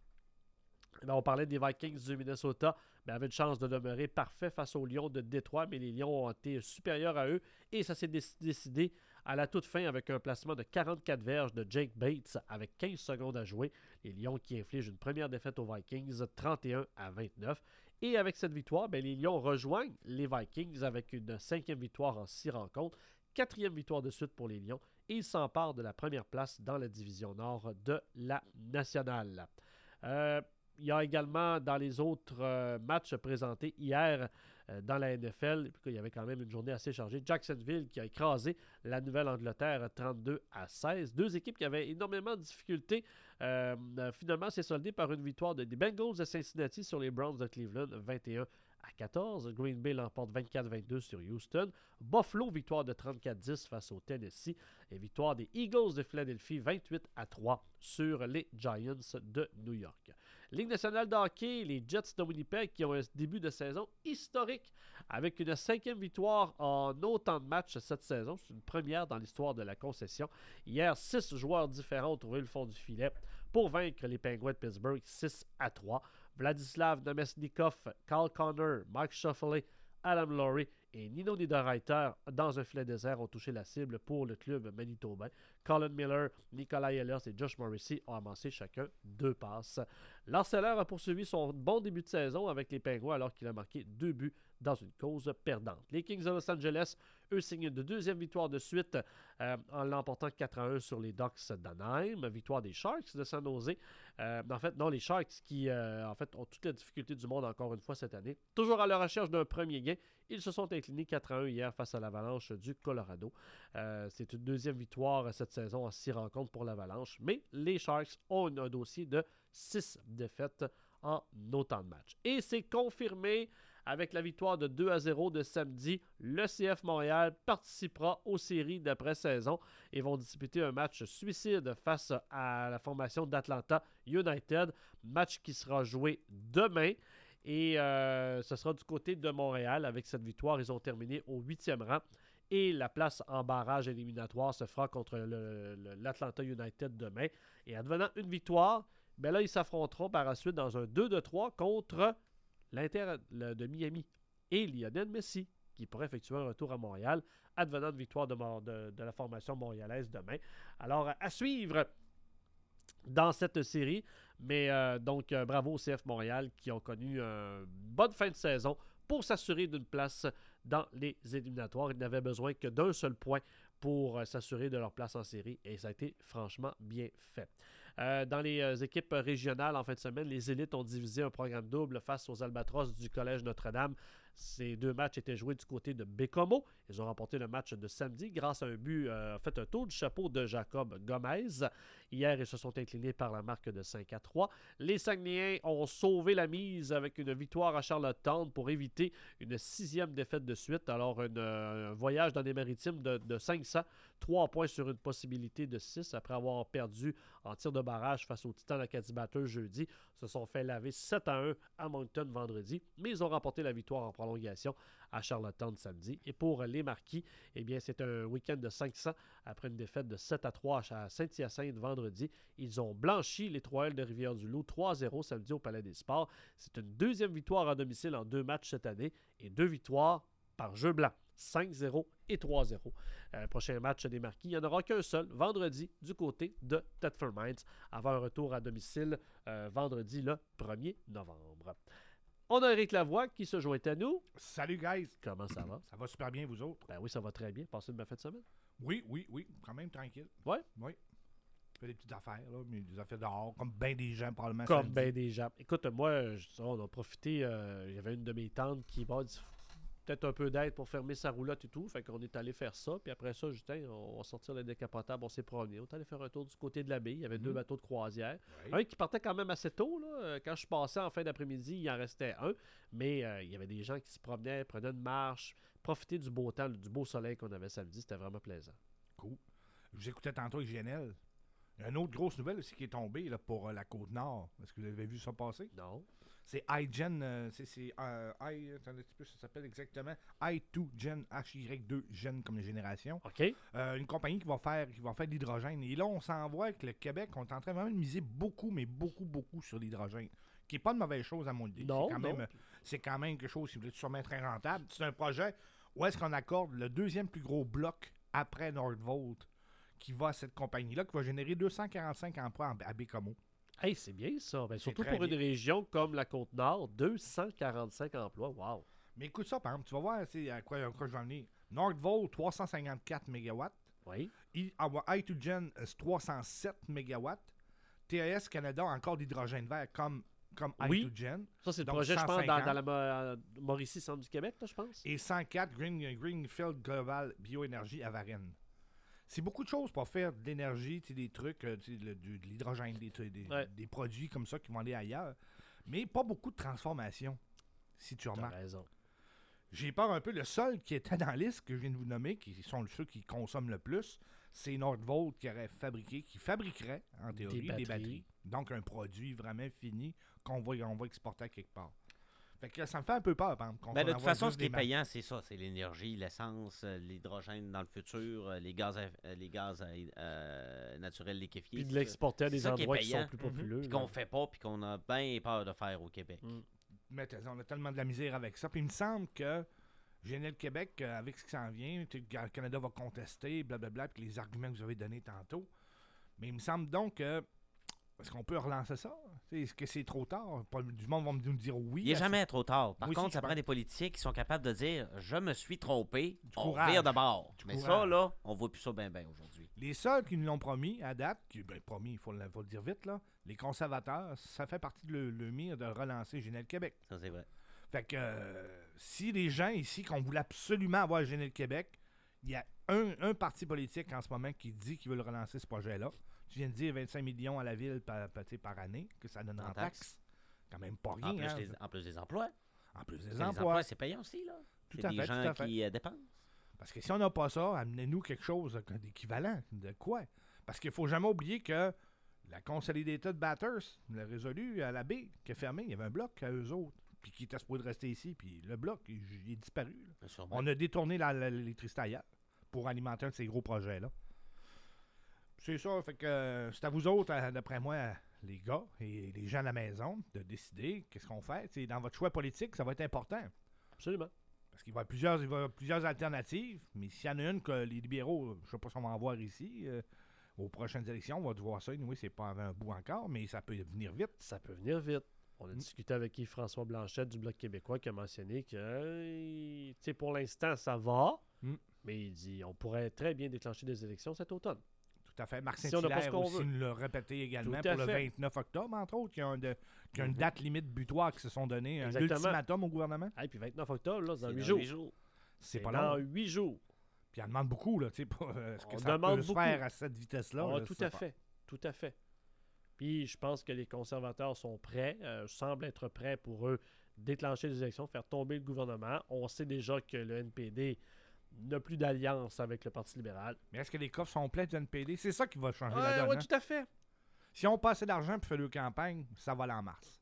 ben, on parlait des Vikings du Minnesota, ben, avaient une chance de demeurer parfait face aux Lions de Détroit, mais les Lions ont été supérieurs à eux et ça s'est décidé à la toute fin avec un placement de quarante-quatre verges de Jake Bates avec quinze secondes à jouer. Les Lions qui infligent une première défaite aux Vikings, trente et un à vingt-neuf. Et avec cette victoire, ben, les Lions rejoignent les Vikings avec une cinquième victoire en six rencontres, quatrième victoire de suite pour les Lions et ils s'emparent de la première place dans la division nord de la nationale. Euh, Il y a également dans les autres euh, matchs présentés hier euh, dans la N F L, il y avait quand même une journée assez chargée. Jacksonville qui a écrasé la Nouvelle-Angleterre trente-deux à seize. Deux équipes qui avaient énormément de difficultés. Euh, euh, finalement, c'est soldé par une victoire de, des Bengals de Cincinnati sur les Browns de Cleveland, vingt et un à quatorze. Green Bay l'emporte vingt-quatre à vingt-deux sur Houston. Buffalo, victoire de trente-quatre à dix face au Tennessee. Et victoire des Eagles de Philadelphie, vingt-huit à trois sur les Giants de New York. Ligue nationale de hockey, les Jets de Winnipeg qui ont un début de saison historique avec une cinquième victoire en autant de matchs cette saison. C'est une première dans l'histoire de la concession. Hier, six joueurs différents ont trouvé le fond du filet pour vaincre les Penguins de Pittsburgh six à trois. Vladislav Namestnikov, Kyle Connor, Mike Schauffele, Adam Laurie et Nino Niederreiter dans un filet désert ont touché la cible pour le club manitobain. Colin Miller, Nikolai Ehlers et Josh Morrissey ont amassé chacun deux passes. Lars Eller a poursuivi son bon début de saison avec les Penguins alors qu'il a marqué deux buts dans une cause perdante. Les Kings de Los Angeles, eux, signent une deuxième victoire de suite euh, en l'emportant quatre à un sur les Ducks d'Anaheim. Victoire des Sharks de San Jose. Euh, en fait, non, les Sharks qui, euh, en fait, ont toutes les difficultés du monde encore une fois cette année. Toujours à la recherche d'un premier gain, ils se sont inclinés quatre à un hier face à l'Avalanche du Colorado. Euh, c'est une deuxième victoire cette saison en six rencontres pour l'Avalanche, mais les Sharks ont un dossier de six défaites en autant de matchs. Et c'est confirmé avec la victoire de deux à zéro de samedi. Le C F Montréal participera aux séries d'après-saison et vont disputer un match suicide face à la formation d'Atlanta United. Match qui sera joué demain. Et euh, ce sera du côté de Montréal. Avec cette victoire, ils ont terminé au huitième rang. Et la place en barrage éliminatoire se fera contre le, le, l'Atlanta United demain. Et advenant une victoire, ben là, ils s'affronteront par la suite dans un deux de trois contre l'Inter de Miami et Lionel Messi, qui pourrait effectuer un retour à Montréal, advenant de victoire de, de, de la formation montréalaise demain. Alors, à suivre dans cette série. Mais euh, donc, euh, bravo au C F Montréal qui ont connu une bonne fin de saison pour s'assurer d'une place dans les éliminatoires. Ils n'avaient besoin que d'un seul point pour euh, s'assurer de leur place en série et ça a été franchement bien fait. Euh, dans les euh, équipes régionales en fin de semaine, les élites ont divisé un programme double face aux Albatros du Collège Notre-Dame. Ces deux matchs étaient joués du côté de Bécomo. Ils ont remporté le match de samedi grâce à un but, euh, en fait un tour du chapeau de Jacob Gomez. Hier, ils se sont inclinés par la marque de cinq à trois. Les Saguenayens ont sauvé la mise avec une victoire à Charlottetown pour éviter une sixième défaite de suite. Alors, une, euh, un voyage dans les maritimes de, de cinq cents, trois points sur une possibilité de six après avoir perdu en tir de barrage face aux Titans d'Acadie Batters jeudi. Se sont fait laver sept à un à Moncton vendredi, mais ils ont remporté la victoire en prolongation à Charlottetown samedi. Et pour les Marquis, eh bien, c'est un week-end de cinq cents après une défaite de sept à trois à Saint-Hyacinthe vendredi. Ils ont blanchi les trois L de Rivière-du-Loup trois à zéro samedi au Palais des Sports. C'est une deuxième victoire à domicile en deux matchs cette année et deux victoires par jeu blanc. cinq zéro et trois zéro. Euh, prochain match des Marquis, il n'y en aura qu'un seul, vendredi, du côté de Thetford Mines, avant un retour à domicile euh, vendredi le premier novembre. On a Éric Lavoie qui se joint à nous. Salut, guys. Comment ça va? Ça va super bien, vous autres? Ben oui, ça va très bien. Passez une belle fin de semaine? Oui, oui, oui. Quand même tranquille. Ouais? Oui. Je fais des petites affaires, là, mais des affaires dehors, comme bien des gens, probablement. Comme samedi. bien des gens. Écoute, moi, je, on a profité. Euh, il y avait une de mes tantes qui m'a dit peut-être un peu d'aide pour fermer sa roulotte et tout. Fait qu'on est allé faire ça. Puis après ça, Justin, on va sortir le décapotable, on s'est promené. On est allé faire un tour du côté de la baie. Il y avait mm-hmm. deux bateaux de croisière. Oui. Un qui partait quand même assez tôt. Là. Quand je passais en fin d'après-midi, il en restait un. Mais euh, il y avait des gens qui se promenaient, prenaient une marche, profitaient du beau temps, du beau soleil qu'on avait samedi. C'était vraiment plaisant. Cool. Je vous écoutais tantôt avec G N L. Il y a une autre grosse nouvelle aussi qui est tombée là, pour euh, la Côte-Nord. Est-ce que vous avez vu ça passer? Non. C'est iGen, euh, c'est, c'est euh, I, attendez un petit peu, ça s'appelle exactement I deux Gen, H Y deux Gen comme les générations. OK. Euh, une compagnie qui va faire qui va faire de l'hydrogène. Et là, on s'en voit avec le Québec, on est en train vraiment de miser beaucoup, mais beaucoup, beaucoup sur l'hydrogène. Qui n'est pas une mauvaise chose à mon avis. Non, c'est quand non. même, c'est quand même quelque chose qui voulait sûrement très rentable. C'est un projet où est-ce qu'on accorde le deuxième plus gros bloc après Nordvolt qui va à cette compagnie-là, qui va générer deux cent quarante-cinq emplois à Bécomo. Hey, c'est bien ça. Ben, surtout très pour une bien. région comme la Côte-Nord, deux cent quarante-cinq emplois. Wow. Mais écoute ça, par exemple, tu vas voir c'est à quoi, à quoi je vais en venir. Nordvolt, trois cent cinquante-quatre mégawatts. Oui. I, I deux Gen, trois cent sept mégawatts. T A S Canada, encore d'hydrogène vert comme, comme oui. I deux Gen. Ça, c'est le Donc, projet, je cent pense, cinquante. dans, dans la Mo- Mauricie, centre du Québec, là, je pense. Et cent quatre, Green, Greenfield Global Bioénergie à Varennes. C'est beaucoup de choses pour faire de l'énergie, des trucs, le, de, de l'hydrogène, des, des, ouais. des produits comme ça qui vont aller ailleurs. Mais pas beaucoup de transformation, si tu remarques. T'as raison. J'ai peur un peu. Le seul qui était dans la liste que je viens de vous nommer, qui sont ceux qui consomment le plus, c'est Nordvolt qui aurait fabriqué, qui fabriquerait, en théorie, des batteries. des batteries. Donc, un produit vraiment fini qu'on va, on va exporter à quelque part. Fait que ça me fait un peu peur, par exemple. Ben, de toute façon, ce qui est payant, c'est ça. C'est l'énergie, l'essence, euh, l'hydrogène dans le futur, euh, les gaz, à, euh, les gaz à, euh, naturels liquéfiés. Puis de l'exporter à des endroits qui, qui sont plus mm-hmm. populeux. Puis qu'on ne fait pas, puis qu'on a bien peur de faire au Québec. Mm. Mais on a tellement de la misère avec ça. Puis il me semble que G N L Québec, euh, avec ce qui s'en vient, tu sais, le Canada va contester, blablabla, puis les arguments que vous avez donnés tantôt. Mais il me semble donc que. Est-ce qu'on peut relancer ça? T'sais, est-ce que c'est trop tard? Pas, du monde va nous dire oui. Il n'est jamais trop tard. Par Moi contre, aussi, ça je prend pense. des politiciens qui sont capables de dire « Je me suis trompé, Du on courage. vire de bord. » Du Mais ça, courage. là, on voit plus ça bien, bien aujourd'hui. Les seuls qui nous l'ont promis à date, qui, ben, promis, il faut, le- faut le dire vite, là, les conservateurs, ça fait partie de le, le mire de relancer G N L Québec. Ça, c'est vrai. Fait que euh, si les gens ici, qu'on voulait absolument avoir G N L Québec, il y a un, un parti politique en ce moment qui dit qu'il veut le relancer, ce projet-là. Tu viens de dire vingt-cinq millions à la ville par, par, tu sais, par année, que ça donne en, En taxes. taxes. Quand même pas En rien. plus, hein. des, en plus des emplois. En plus des Les emplois. emplois, c'est payant aussi, là. Tout C'est à des fait, gens tout à fait. qui euh, dépensent. Parce que si on n'a pas ça, amenez-nous quelque chose d'équivalent. De quoi? Parce qu'il ne faut jamais oublier que la Consolidated Batters l'a résolu à la baie, qui a fermé. Il y avait un bloc à eux autres, puis qui était supposé de rester ici, puis le bloc, il, il est disparu. là. Bien sûrement. On a détourné la- la- l'électricité ailleurs pour alimenter un de ces gros projets-là. C'est ça, fait que euh, c'est à vous autres, euh, d'après moi, les gars et les gens à la maison, de décider qu'est-ce qu'on fait. T'sais, dans votre choix politique, ça va être important. Absolument. Parce qu'il va y avoir plusieurs, il va y avoir plusieurs alternatives, mais s'il y en a une que les libéraux, je ne sais pas si on va en voir ici, euh, aux prochaines élections, on va devoir ça. Oui, c'est pas avant un bout encore, mais ça peut venir vite. Ça peut venir vite. On a Mm. discuté avec Yves-François Blanchette du Bloc québécois qui a mentionné que euh, tu sais, pour l'instant, ça va, Mm. mais il dit on pourrait très bien déclencher des élections cet automne. Tout à fait. Marc Si on n'a pas ce Saint-Hilaire qu'on aussi veut. nous l'a répété également Tout à pour le fait. vingt-neuf octobre, entre autres, qui a, un de- qui a une Mhm. date limite butoir qui se sont donné, un Exactement. ultimatum au gouvernement. Et puis vingt-neuf octobre, là, c'est dans C'est huit dans jours. huit jours. C'est C'est pas dans long. huit jours. Puis on demande beaucoup, là, tu sais, pour, euh, ce que On ça demande peut se beaucoup. faire à cette vitesse-là. Ah, je tout sais à pas. fait. Tout à fait. Puis je pense que les conservateurs sont prêts, euh, semblent être prêts pour eux déclencher les élections, faire tomber le gouvernement. On sait déjà que le N P D n'a plus d'alliance avec le Parti libéral. Mais est-ce que les coffres sont pleins du N P D? C'est ça qui va changer la Ouais, donne. ouais, hein? tout à fait. Si on passe d'argent pour faire deux campagnes, ça va aller en mars.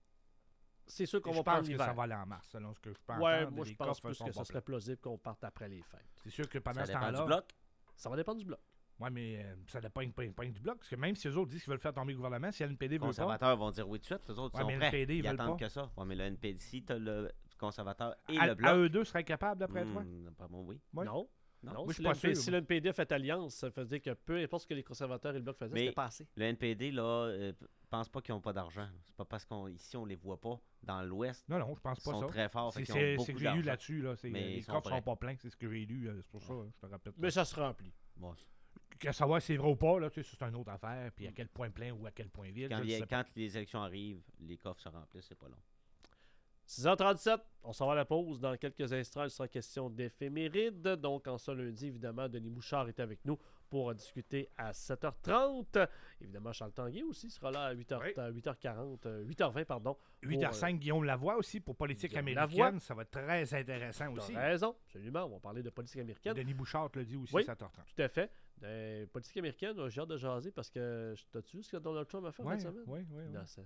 C'est sûr qu'on Et va je prendre pense que l'hiver. ça va aller en mars, selon ce que je peux Ouais, entendre. moi les je pense coffres plus sont que pas ça serait pleins. plausible qu'on parte après les fêtes. C'est sûr que pendant Ça ce dépend temps-là... du bloc. Ça va dépendre du bloc. Oui, mais euh, ça dépend pas, pas du bloc. Parce que même si eux autres disent qu'ils veulent faire tomber le gouvernement, si le N P D Les veut pas... conservateurs vont dire oui tout de suite. Les autres Ouais, sont mais le prêts. N P D, ils Ils veulent attendent pas. que ça. Ouais, mais le N P D, si tu as le conservateur et À, le à bloc... eux deux seraient capables, d'après toi? hmm, d'après moi, oui. Ouais. Non. Non. Non, Moi, je si, suis le pas N P D sûr, si moi. le N P D a fait alliance, ça veut dire que peu importe ce que les conservateurs et le bloc faisaient, Mais- c'était pas assez. Le N P D, là, euh, pense pas qu'ils n'ont pas d'argent. C'est pas parce qu'ici, on les voit pas. Dans l'Ouest, Non, non, je pense ils pas sont ça. très forts. C'est Fait qu'ils c'est- ont c'est beaucoup que j'ai lu d'argent. là-dessus. Là. C'est- Mais les ils sont coffres sont prêts. pas pleins, c'est ce que j'ai lu. euh, C'est pour ça, je te répète. Mais ça se remplit. Ouais. Que savoir si c'est vrai ou pas, là, tu sais, c'est une autre affaire. Puis à quel point plein ou à quel point vide, Quand, je le les, sais pas. quand les élections arrivent, les coffres se remplissent, c'est pas long. six heures trente-sept, on s'en va à la pause. Dans quelques instants, il sera question d'éphémérides. Donc, en ce lundi, évidemment, Denis Bouchard est avec nous pour discuter à sept heures trente. Évidemment, Charles Tanguay aussi sera là à huit heures, Oui. euh, huit heures quarante, euh, huit heures vingt, pardon. huit heures cinq, Guillaume Lavoie aussi, pour politique Guillaume américaine. Lavoie. Ça va être très intéressant Tu aussi. as raison, absolument. On va parler de politique américaine. Denis Bouchard te le dit aussi, Oui. sept heures trente. Tout à fait. Euh, politique américaine, j'ai hâte de jaser parce que t'as-tu vu ce que Donald Trump a fait Oui, cette semaine? oui, oui. Non, c'est-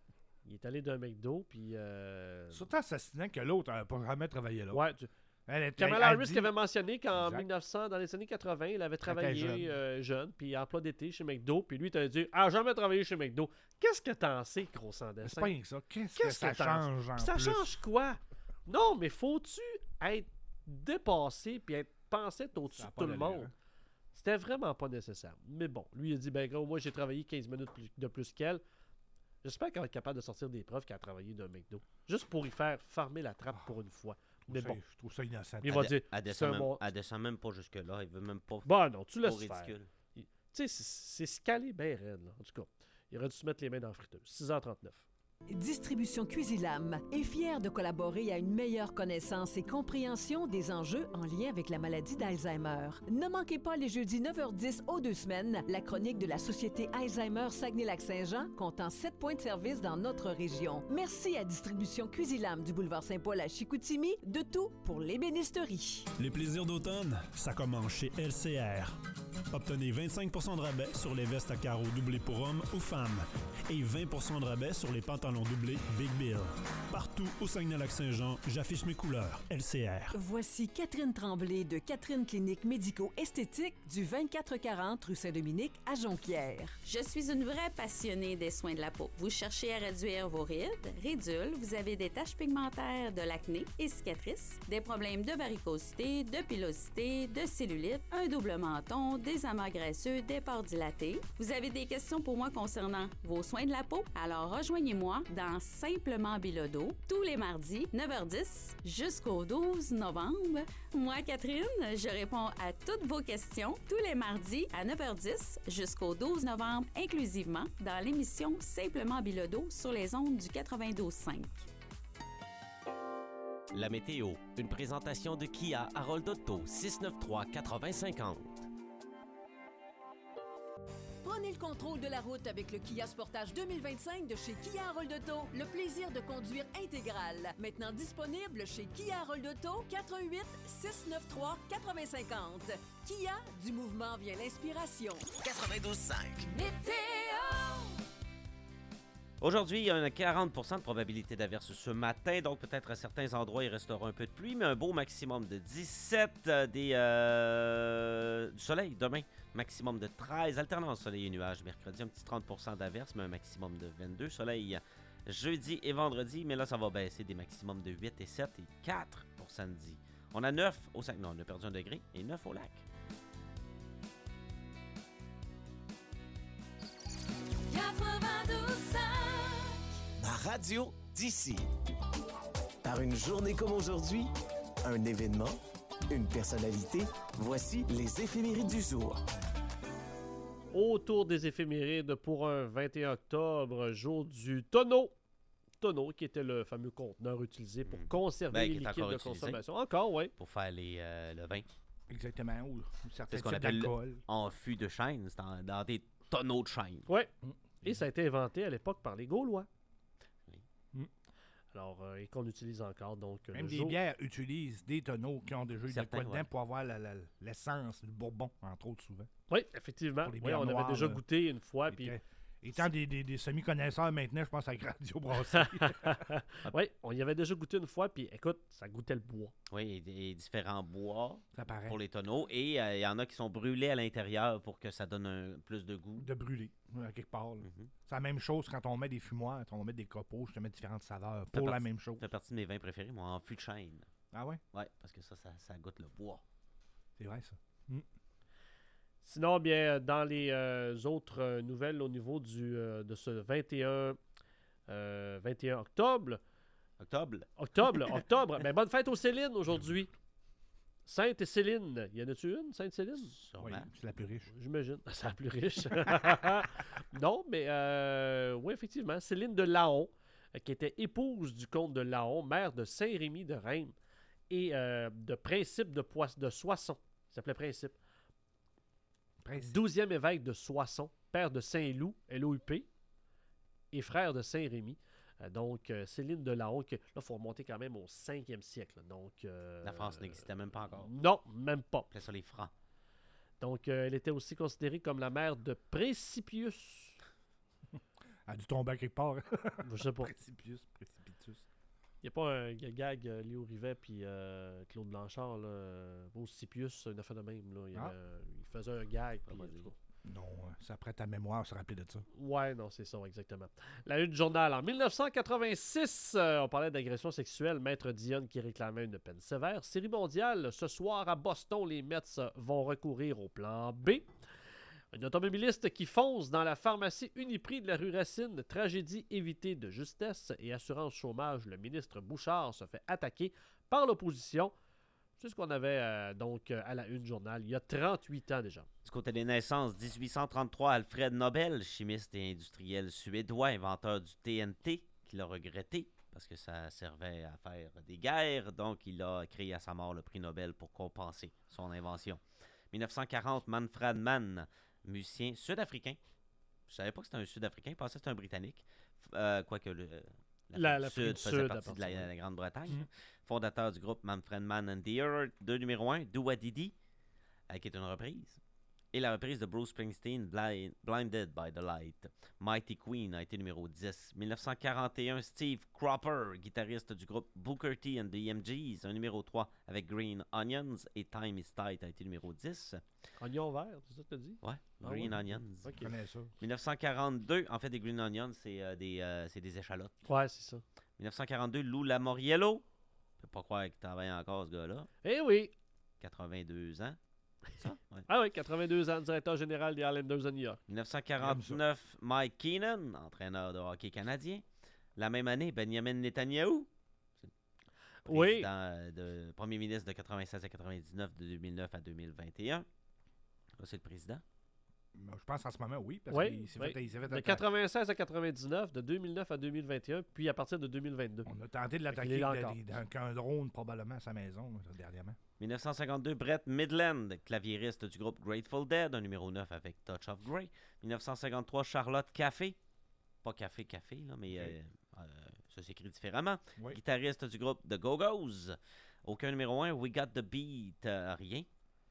Il est allé d'un McDo, puis... Euh... Surtout assassinant que l'autre n'a pas jamais travaillé là. Ouais, tu- Elle était- Kamala elle Harris dit- qui avait mentionné qu'en Exact. mille neuf cents, dans les années quatre-vingt, il avait était travaillé jeune. jeune, jeune puis emploi d'été chez McDo, puis lui, il t'a dit « Ah, jamais travaillé chez McDo. » Qu'est-ce que t'en sais, gros sans C'est dessin? pas rien que ça. Qu'est-ce que Qu'est-ce ça que t'en- change en Puis ça plus? change quoi? Non, mais faut-tu être dépassé puis être pensé être au-dessus Ça a de pas tout le d'allure, monde? hein. C'était vraiment pas nécessaire. Mais bon, lui, il a dit « Ben gros, moi, j'ai travaillé quinze minutes plus- de plus qu'elle. » J'espère qu'elle va être capable de sortir des preuves qu'elle a travaillé d'un McDo. Juste pour y faire farmer la trappe pour une fois. Je Mais trouve bon, ça- Je trouve ça innocent. il va Elle, dire elle c'est descend un même, bon- elle descend même pas jusque-là. Il veut même pas. Bon, non, tu Trop laisses faire. ridicule. Tu sais, c'est- c'est scalé bien raide, là. En tout cas, il aurait dû se mettre les mains dans la friteuse. six heures trente-neuf. Distribution Cuisilam est fière de collaborer à une meilleure connaissance et compréhension des enjeux en lien avec la maladie d'Alzheimer. Ne manquez pas les jeudis neuf heures dix aux deux semaines, la chronique de la Société Alzheimer Saguenay-Lac-Saint-Jean, comptant sept points de service dans notre région. Merci à Distribution Cuisilam du boulevard Saint-Paul à Chicoutimi, de tout pour l'ébénisterie. Les plaisirs d'automne, ça commence chez L C R. Obtenez vingt-cinq pour cent de rabais sur les vestes à carreaux doublées pour hommes ou femmes et vingt pour cent de rabais sur les pantalons doublés Big Bill. Partout au Saguenay-Lac-Saint-Jean, j'affiche mes couleurs. L C R. Voici Catherine Tremblay de Catherine Clinique Médico-Esthétique du vingt-quatre quarante rue Saint-Dominique à Jonquière. Je suis une vraie passionnée des soins de la peau. Vous cherchez à réduire vos rides, ridules, vous avez des taches pigmentaires, de l'acné et cicatrices, des problèmes de varicosité, de pilosité, de cellulite, un double menton, des amas graisseux, des pores dilatés. Vous avez des questions pour moi concernant vos soins de la peau? Alors rejoignez-moi dans Simplement Bilodeau tous les mardis, neuf heures dix jusqu'au douze novembre. Moi, Catherine, je réponds à toutes vos questions tous les mardis à neuf heures dix jusqu'au douze novembre inclusivement dans l'émission Simplement Bilodeau sur les ondes du quatre-vingt-douze cinq. La météo, une présentation de Kia Harold Auto, six neuf trois quatre-vingts cinquante. Prenez le contrôle de la route avec le Kia Sportage deux mille vingt-cinq de chez Kia Harold Auto. Le plaisir de conduire intégral. Maintenant disponible chez Kia Harold Auto, quatre un huit six neuf trois quatre-vingts cinquante. Kia, du mouvement vient l'inspiration. quatre-vingt-douze cinq. Météo! Aujourd'hui, il y a une quarante pour cent de probabilité d'averse ce matin, donc peut-être à certains endroits, il restera un peu de pluie, mais un beau maximum de dix-sept, euh, des, euh, du soleil demain, maximum de treize, alternance soleil et nuages. Mercredi, un petit trente pour cent d'averse, mais un maximum de vingt-deux. Soleil jeudi et vendredi, mais là, ça va baisser des maximums de huit et sept et quatre pour samedi. On a neuf au Saguenay, non, on a perdu un degré, et neuf au lac. quatre-vingt-douze cinq. Ma radio d'ici. Par une journée comme aujourd'hui, un événement, une personnalité, voici les éphémérides du jour. Autour des éphémérides pour un vingt et un octobre, jour du tonneau. Tonneau, qui était le fameux conteneur utilisé pour conserver Ben, les qui est liquides encore de utilisé. consommation. Encore, oui. Pour faire les, euh, le vin. Exactement, ou certains C'est ce qu'on types appelle d'alcool. en fût de chêne, c'est dans, dans des tonneaux de chêne. Oui. Et ça a été inventé à l'époque par les Gaulois. Mm. Alors, euh, et qu'on utilise encore. Donc, Même le des jour... bières utilisent des tonneaux qui ont déjà eu de Certains, quoi dedans ouais. pour avoir la- la- l'essence, le bourbon, entre autres, souvent. Oui, effectivement. Pour les Oui, bières on noires, avait déjà là. goûté une fois. Puis... Étant- Étant des, des, des semi-connaisseurs maintenant, je pense à Radio Brasserie. Oui, on y avait déjà goûté une fois, puis écoute, ça goûtait le bois. Oui, et, et différents bois Ça paraît. pour les tonneaux. Et euh, il y en a qui sont brûlés à l'intérieur pour que ça donne un, plus de goût. De brûler, à quelque part. là. Mhm. C'est la même chose quand on met des fumoirs, quand on met des copeaux, je te mets différentes saveurs Ça pour fait la partie- même chose. Ça fait partie de mes vins préférés, moi, en fût de chêne. Ah ouais? Oui, parce que ça, ça, ça goûte le bois. C'est vrai, ça. Sinon, bien, dans les euh, autres euh, nouvelles au niveau du, euh, de ce vingt et un, euh, vingt et un octobre. Octobre? Octobre, octobre. Ben, bonne fête aux Céline aujourd'hui. Sainte et Céline. Y en a-tu une, Sainte-Céline? Sûrement. Oui, c'est la plus riche. J'imagine. C'est la plus riche. Non, mais euh, oui, effectivement. Céline de Laon, euh, qui était épouse du comte de Laon, mère de Saint-Rémy de Reims et euh, de Principe de, Poisse, de Soissons. Il s'appelait Principe. Principe. douzième évêque de Soissons, père de Saint-Loup, L O U P, et frère de Saint-Rémy. Euh, donc, euh, Céline de Laon, que, là, il faut remonter quand même au cinquième siècle. là. Donc, euh, La France n'existait même pas encore. Non, même pas. On appelait ça les Francs. Donc, euh, elle était aussi considérée comme la mère de Précipius. Elle a dû tomber à quelque part. Je sais pas. Précipius, précipitus. Il n'y a pas un gag euh, Léo Rivet puis euh, Claude Blanchard, là, euh, Précipius, une affaire de même. Là. Il, y Ah. avait- il faisait un gag. Puis, Pas en tout dit. cas. Non, euh, ça prête ta mémoire, se rappeler de ça. Ouais, non, c'est ça, exactement. La une du journal. En dix-neuf cent quatre-vingt-six, euh, on parlait d'agression sexuelle. Maître Dionne qui réclamait une peine sévère. Série mondiale. Ce soir, à Boston, les Mets vont recourir au plan B. Un automobiliste qui fonce dans la pharmacie Uniprix de la rue Racine. Tragédie évitée de justesse. Et assurance chômage, le ministre Bouchard se fait attaquer par l'opposition. C'est ce qu'on avait euh, donc euh, à la une journal il y a trente-huit ans déjà. Du côté des naissances, dix-huit cent trente-trois, Alfred Nobel, chimiste et industriel suédois, inventeur du T N T, qu'il a regretté parce que ça servait à faire des guerres. Donc, il a créé à sa mort le prix Nobel pour compenser son invention. dix-neuf cent quarante, Manfred Mann, musicien sud-africain. Je savais pas que c'était un Sud-Africain, je pensais que c'était un Britannique. Euh, quoique le... La- L'Afrique l'Afrique du du Sud faisait Sud, partie à de la, partir de- la Grande-Bretagne. Mhm. Fondateur du groupe Manfred Mann and the Earth, de numéro un, Do What Did He, euh, qui est une reprise. Et la reprise de Bruce Springsteen, Blind- Blinded by the Light. Mighty Queen a été numéro dix. dix-neuf cent quarante et un, Steve Cropper, guitariste du groupe Booker T and the E M Gs, un numéro trois avec Green Onions. Et Time is Tight a été numéro dix. Oignon vert, c'est ça que tu as dit? Ouais, Ah Green ouais. Onions. Ok. Je connais ça. dix-neuf cent quarante-deux, en fait, des Green Onions, c'est euh, des, euh, c'est des échalotes. Ouais, c'est ça. dix-neuf cent quarante-deux, Lou Lamoriello. Je peux pas croire qu'il travaille encore, ce gars-là. Eh oui! quatre-vingt-deux ans. C'est ça? Ouais. Ah oui, quatre-vingt-deux ans, directeur général des Islanders de New York. dix-neuf cent quarante-neuf, Mike Keenan, entraîneur de hockey canadien. La même année, Benjamin Netanyahu. Oui. Président, euh, de, premier ministre de quatre-vingt-seize à quatre-vingt-dix-neuf, de deux mille neuf à deux mille vingt et un. Là, c'est le président. Je pense en ce moment, oui. Parce Oui, qu'il s'est oui. fait, il s'est fait de attaquer. quatre-vingt-seize à quatre-vingt-dix-neuf, de deux mille neuf à deux mille vingt et un, puis à partir de deux mille vingt-deux. On a tenté de Fait qu'il l'attaquer est là avec encore. des- avec un drone probablement à sa maison, là, dernièrement. dix-neuf cent cinquante-deux, Brett Midland, claviériste du groupe Grateful Dead, un numéro neuf avec Touch of Grey. dix-neuf cent cinquante-trois, Charlotte Café. Pas Café Café, là, mais Ok. euh, euh, ça s'écrit différemment. Oui. Guitariste du groupe The Go-Go's. Aucun numéro un, We Got the Beat, euh, rien.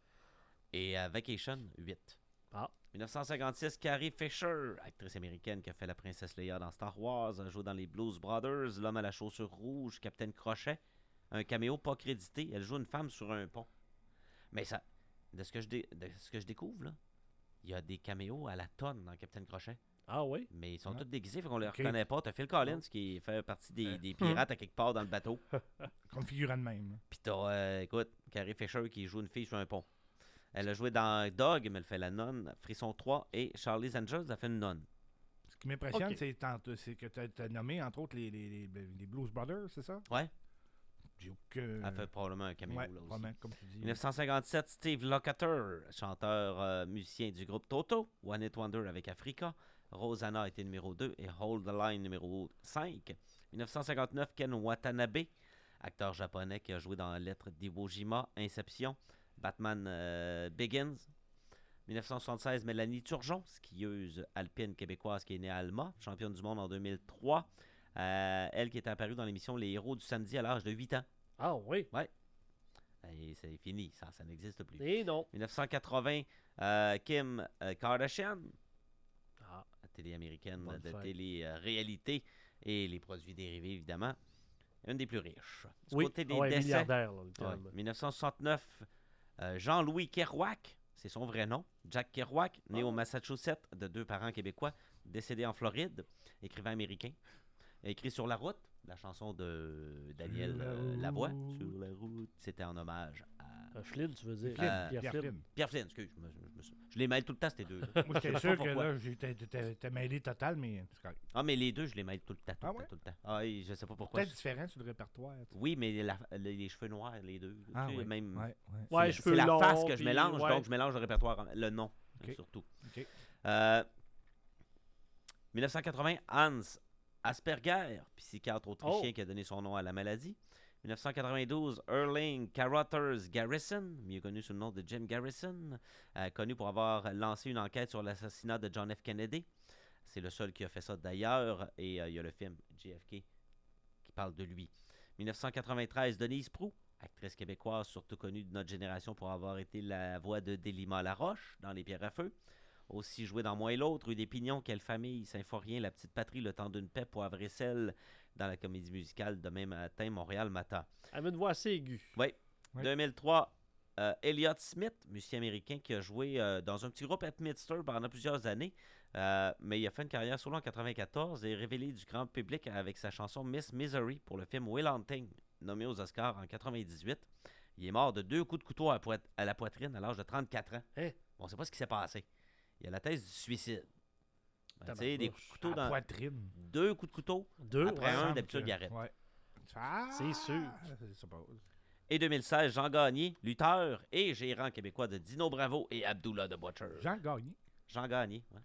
Et euh, Vacation, huit. Ah. dix-neuf cent cinquante-six, Carrie Fisher, actrice américaine qui a fait la princesse Leia dans Star Wars, a joué dans les Blues Brothers, L'homme à la chaussure rouge, Capitaine Crochet, un caméo pas crédité. Elle joue une femme sur un pont. Mais ça, de ce que je, dé- de ce que je découvre, là, il y a des caméos à la tonne dans Capitaine Crochet. Ah oui? Mais ils sont Ouais. tous déguisés, fait qu'on les Ok. reconnaît pas. T'as Phil Collins qui fait partie des, des pirates à quelque part dans le bateau. Comme figurant de même. là. Puis t'as, euh, écoute, Carrie Fisher qui joue une fille sur un pont. Elle a joué dans Dog, mais elle fait la nonne. Frisson trois et Charlie's Angels, elle fait une nonne. Ce qui m'impressionne, Ok. c'est, tant- c'est que tu as nommé, entre autres, les, les, les, les Blues Brothers, c'est ça? Ouais. J'ai aucun... Elle fait probablement un caméo Ouais, là aussi. probablement, comme tu dis. dix-neuf cent cinquante-sept, Steve Lukather, chanteur euh, musicien du groupe Toto. One Hit Wonder avec Africa. Rosanna était numéro deux et Hold the Line numéro cinq. dix-neuf cent cinquante-neuf, Ken Watanabe, acteur japonais qui a joué dans Lettres d'Iwo Jima, Inception, Batman euh, Begins. dix-neuf cent soixante-seize, Mélanie Turgeon, skieuse alpine québécoise qui est née à Alma, championne du monde en deux mille trois. Euh, elle qui est apparue dans l'émission Les Héros du samedi à l'âge de huit ans. Ah oui? Ouais. Et c'est fini, ça, ça n'existe plus. Et non. dix-neuf cent quatre-vingts, euh, Kim euh, Kardashian, Ah. la télé américaine Bonne de fête. télé-réalité et les produits dérivés, évidemment. Une des plus riches. Du Oui, côté des ouais, décès, milliardaire, là, ouais, littéralement. dix-neuf cent soixante-neuf, euh, Jean-Louis Kerouac, c'est son vrai nom. Jack Kerouac, né au Massachusetts de deux parents québécois, décédé en Floride, écrivain américain. Écrit sur la route, la chanson de Daniel Sur la euh, Lavoie. route. Sur la route. C'était en hommage à Euh, Flynn, tu veux dire? Flynn, Euh, Pierre, Pierre Flynn. Flynn. Pierre Flynn, excuse. Je, me- je me suis- je les mêle tout le temps, ces deux. Moi, j'étais sûr que là, j'étais- t'étais t'étais mêlé total, mais c'est correct. Ah, mais les deux, je les mêle tout le temps. Tout, Ah le, temps, ouais? tout le temps. Ah, oui, je sais pas pourquoi. Peut-être différent sur le répertoire. tu sais. Oui, mais la- les, les cheveux noirs, les deux. Ah Tu sais, ouais, même, ouais, ouais. c'est Ouais, la- cheveux c'est la longs, face que je puis- mélange, ouais. donc je mélange le répertoire, le nom, Ok. surtout. Ok. Euh, dix-neuf cent quatre-vingts, Hans Asperger, psychiatre autrichien Oh. qui a donné son nom à la maladie. dix-neuf cent quatre-vingt-douze, Erling Carothers Garrison, mieux connu sous le nom de Jim Garrison, euh, connu pour avoir lancé une enquête sur l'assassinat de John F. Kennedy. C'est le seul qui a fait ça d'ailleurs, et euh, il y a le film J F K qui parle de lui. dix-neuf cent quatre-vingt-treize, Denise Proulx, actrice québécoise surtout connue de notre génération pour avoir été la voix de Délima Laroche dans Les Pierres à feu. Aussi joué dans Moi et l'autre, Rue des Pignons, Quelle famille, Symphorien, La petite patrie, Le temps d'une paix, Poivre et sel, dans la comédie musicale Demain matin, Montréal matin. Elle avait une voix assez aiguë. Oui. Oui. deux mille trois, euh, Elliott Smith, musicien américain qui a joué euh, dans un petit groupe Edminster pendant plusieurs années, euh, mais il a fait une carrière solo en quatre-vingt-quatorze et révélé du grand public avec sa chanson Miss Misery pour le film Will Hunting, nommé aux Oscars en quatre-vingt-dix-huit. Il est mort de deux coups de couteau à, poit- à la poitrine à l'âge de trente-quatre ans. Hein? On ne sait pas ce qui s'est passé. Il y a la thèse du suicide. Ben, tu sais, des coups de couteau À la dans... poitrine. Deux coups de couteau. Deux, Après ouais, un, semble d'habitude, que- il arrête. Ouais. Ah, C'est sûr. je sais pas. Et deux mille seize, Jean Gagné, lutteur et gérant québécois de Dino Bravo et Abdullah the Butcher. Jean Gagné. Jean Gagné, ouais.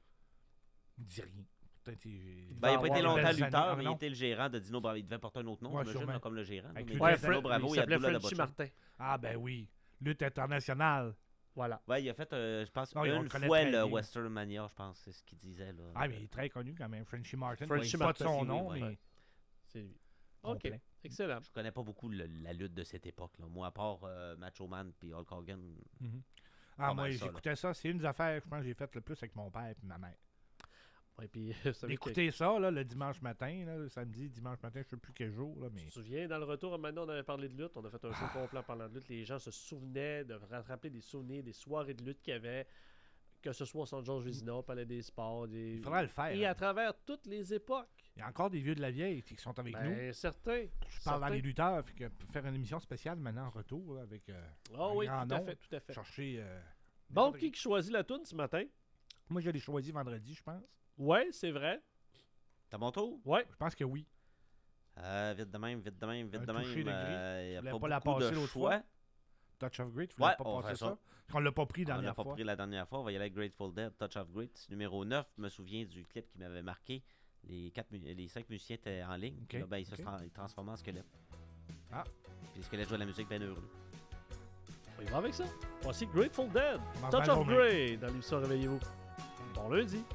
Il dit rien. Peut-être il- Ben, il n'a pas été avoir longtemps de belles lutteur, années. mais Ah, il était le gérant de Dino Bravo. Il devait porter un autre nom, Ouais, j'imagine, sûrement. là, comme le gérant. Avec mais lui, Ouais, Dino Fred, Bravo il et s'appelait Abdullah the Frenchy Butcher. Martin. Ah, ben oui. Lutte internationale. Voilà. Ouais, il a fait, euh, je pense, Non, on une le connaît fois très le bien. Western Mania, je pense, c'est ce qu'il disait. Là. Ah, mais il est très connu quand même. Frenchy Martin. Frenchy Pas de son Martin, nom, oui, mais. ouais. C'est lui. OK. Complet. Excellent. Je connais pas beaucoup le- la lutte de cette époque. Là. Moi, à part euh, Macho Man puis Hulk Hogan. Mhm. Ah, Pas moi, mal ça, là. j'écoutais ça. C'est une des affaires que je pense que j'ai faites le plus avec mon père et ma mère. Ouais, puis, vous savez D'écouter que- ça, là, le dimanche matin, là, le samedi, dimanche matin, je ne sais plus quel jour, là, mais... Tu te souviens, dans le retour, maintenant, on avait parlé de lutte. On a fait un show complet en parlant de lutte. Les gens se souvenaient de rattraper des souvenirs, des soirées de lutte qu'il y avait, que ce soit au Centre Georges Vézina, au Palais des Sports. Des... Il faudra le faire. Et hein. à travers toutes les époques. Il y a encore des vieux de la vieille qui sont avec Ben, nous. certains. Je parle dans certains. les lutteurs, fait que pour faire une émission spéciale maintenant en retour, là, avec euh, Ah un oui, grand tout à nom, fait, tout à fait. chercher... euh, Bon, n'importe qui qui choisit la toune ce matin? Moi, je l'ai choisi vendredi, je pense. Ouais, c'est vrai. T'as mon tour? Ouais. Je pense que oui. Euh, vite de même, vite de même, vite Un de toucher même. de euh, gris. y a Tu voulais pas, pas la beaucoup passer de l'autre choix. fois? Touch of Great, tu voulais Ouais, pas on passer fait ça? ça. Parce qu'on l'a pas pris la On l'a dernière pas fois. pris la dernière fois. On va y aller avec Grateful Dead, Touch of Great. Numéro neuf, je me souviens du clip qui m'avait marqué. Les, quatre, mu- les cinq musiciens étaient en ligne. Puis là, ben, ils se ok. tra- ils transformaient en squelette. Ah. Puis les squelettes jouaient de la musique bien heureux. On y va avec ça. Voici Grateful Dead, Bonne Touch of journée. Grey dans l'émission Réveillez-vous. Bon lundi.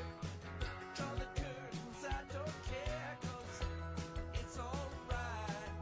Draw the curtains, I don't care, 'cause it's alright.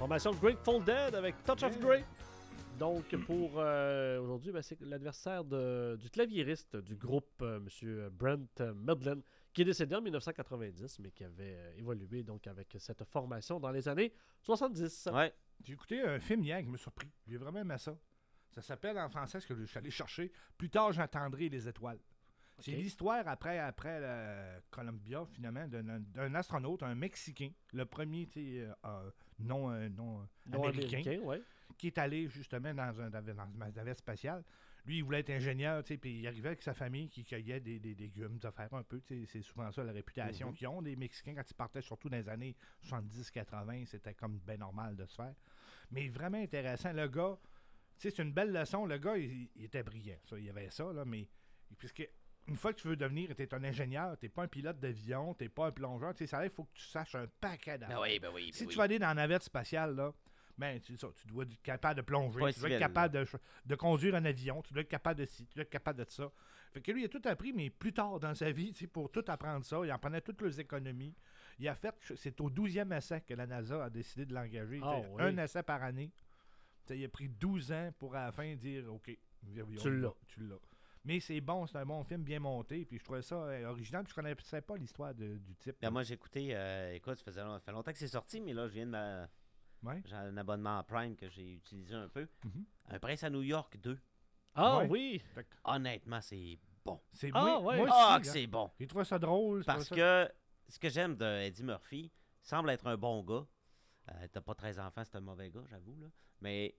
Formation Grateful Dead avec Touch of Grey. Donc, pour euh, aujourd'hui, ben, c'est l'adversaire de, du claviériste du groupe, euh, M. Brent Medlin, qui est décédé en dix-neuf cent quatre-vingt-dix, mais qui avait euh, évolué donc avec cette formation dans les années soixante-dix. Ouais. J'ai écouté un film hier qui m'a surpris. J'ai vraiment aimé ça. Ça s'appelle en français, ce que je suis allé chercher, Plus tard j'entendrai les étoiles. Okay. C'est l'histoire après, après la Columbia, finalement, d'un, d'un astronaute, un Mexicain, le premier euh, euh, non, euh, non, non américain, américain ouais. qui est allé justement dans un navette spatial. Lui, il voulait être ingénieur, puis il arrivait avec sa famille qui cueillait des, des légumes, des affaires un peu. C'est souvent ça la réputation mm-hmm. qu'ils ont, des Mexicains, quand ils partaient, surtout dans les années soixante-dix quatre-vingt, c'était comme bien normal de se faire. Mais vraiment intéressant. Le gars, c'est une belle leçon. Le gars, il, il était brillant. Ça, il y avait ça, là, mais puisque une fois que tu veux devenir, tu es un ingénieur, tu n'es pas un pilote d'avion, tu n'es pas un plongeur, tu sais, il faut que tu saches un paquet d'affaires. Ben oui, ben oui, ben si oui. tu vas aller dans la navette spatiale, là, ben, tu, ça, tu dois être capable de plonger, pas tu dois être capable de, de conduire un avion, tu dois être capable de ci, tu dois être capable de ça. Fait que lui, il a tout appris, mais plus tard dans sa vie, pour tout apprendre ça, il en prenait toutes les économies. Il a fait, c'est au douzième essai que la NASA a décidé de l'engager. Oh, oui. Un essai par année. T'sais, il a pris douze ans pour à la fin dire OK, tu l'as. Tu l'as. Mais c'est bon, c'est un bon film bien monté, puis je trouvais ça euh, original, puis je connaissais pas l'histoire de, du type. Ben, moi, j'ai écouté, euh, écoute, ça, faisait, ça fait longtemps que c'est sorti, mais là, je viens de ma... Ouais. J'ai un abonnement à Prime que j'ai utilisé un peu. Mm-hmm. Un Prince à New York deux. Ah ouais. Oui! Honnêtement, c'est bon. C'est ah, oui, ouais. moi Ah, aussi, que c'est bon. J'ai trouvé ça drôle. Parce ça... que ce que j'aime de Eddie Murphy, il semble être un bon gars. Euh, T'as pas treize enfants, c'est un mauvais gars, j'avoue, là. Mais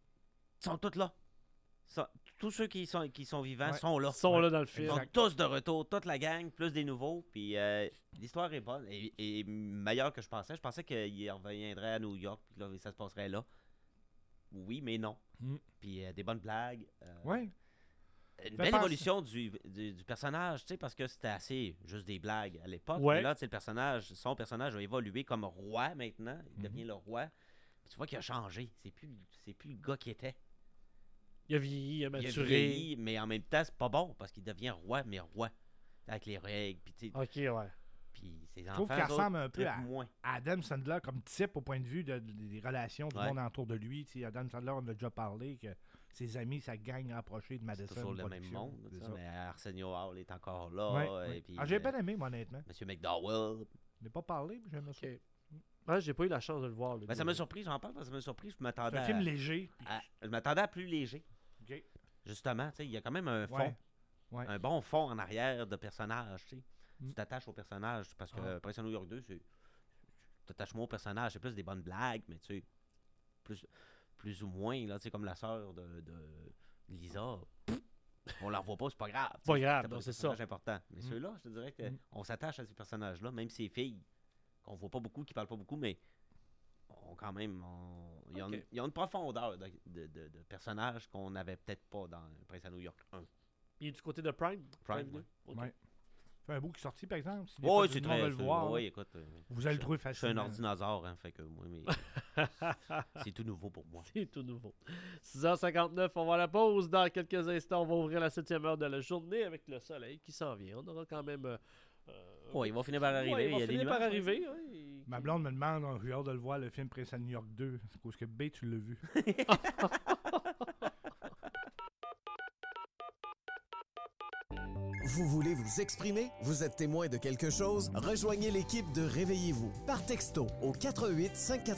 ils sont tous là. Ça, tous ceux qui sont, qui sont vivants ouais. sont là. Ils sont ouais. là dans le film. Ils sont tous de retour, toute la gang, plus des nouveaux. Puis euh, l'histoire est bonne et, et meilleure que je pensais. Je pensais qu'il reviendrait à New York puis là, ça se passerait là. Oui, mais non. Mm. Puis euh, des bonnes blagues. Euh, ouais. Une belle évolution du, du, du personnage, tu sais, parce que c'était assez juste des blagues à l'époque. Ouais. Mais là, tu sais, le personnage, son personnage a évolué comme roi maintenant. Il mm-hmm. devient le roi. Puis tu vois qu'il a changé. C'est plus, c'est plus le gars qui était. Il a vieilli, il a maturé. Il a vieilli, mais en même temps, c'est pas bon parce qu'il devient roi, mais roi. Avec les règles. Puis, tu sais. Ok, ouais. Puis ses enfants. Je trouve qu'il ressemble un peu à moins. Adam Sandler comme type au point de vue de, de, des relations du ouais. monde autour de lui. T'sais, Adam Sandler, on a déjà parlé que ses amis, ça gagne rapproché de Madison. C'est toujours le même monde. Ça, ça. Mais Arsenio Hall est encore là. Ouais, et ouais. puis, ah, j'ai pas aimé, moi, honnêtement. Monsieur McDowell. Je n'ai pas parlé, mais j'aime okay. ça. Ouais, j'ai pas eu la chance de le voir. Ben, ça m'a surpris, j'en parle parce que ça m'a surpris. Je m'attendais C'est un à... film léger. Puis... À... Je m'attendais à plus léger. OK. Justement, il y a quand même un fond. Ouais. Ouais. Un bon fond en arrière de personnage. Tu mm. t'attaches au personnage parce que ah. Prince of New York deux, c'est. Tu t'attaches moins au personnage. C'est plus des bonnes blagues, mais tu sais. Plus, plus ou moins, là, comme la sœur de, de Lisa. On la revoit pas, c'est pas grave. Pas grave, c'est ça. C'est important. Mais mm. ceux-là, je te dirais qu'on mm. s'attache à ces personnages-là, même ces filles, qu'on voit pas beaucoup, qui parlent pas beaucoup, mais on, quand même, il y, okay. y a une profondeur de, de, de, de personnages qu'on n'avait peut-être pas dans Prince à New York un. Il est du côté de Prime? Prime, oui. Okay. Ouais. C'est un bout qui est sorti, par exemple. Si oui, c'est très... le voir, oui, écoute... Euh, vous allez le trouver facilement. Je suis un ordinateur, hein, fait que moi, mais... c'est tout nouveau pour moi. C'est tout nouveau. six heures cinquante-neuf, on va à la pause. Dans quelques instants, on va ouvrir la septième heure de la journée avec le soleil qui s'en vient. On aura quand même... Euh, oui, il va finir par arriver. Ouais, il va il y a finir des par nuances, arriver. Oui. Ma blonde me demande, j'ai hâte de le voir, le film Prince à New York deux. C'est parce que B, tu l'as vu. Vous voulez vous exprimer? Vous êtes témoin de quelque chose? Rejoignez l'équipe de Réveillez-vous par texto au quatre un huit, cinq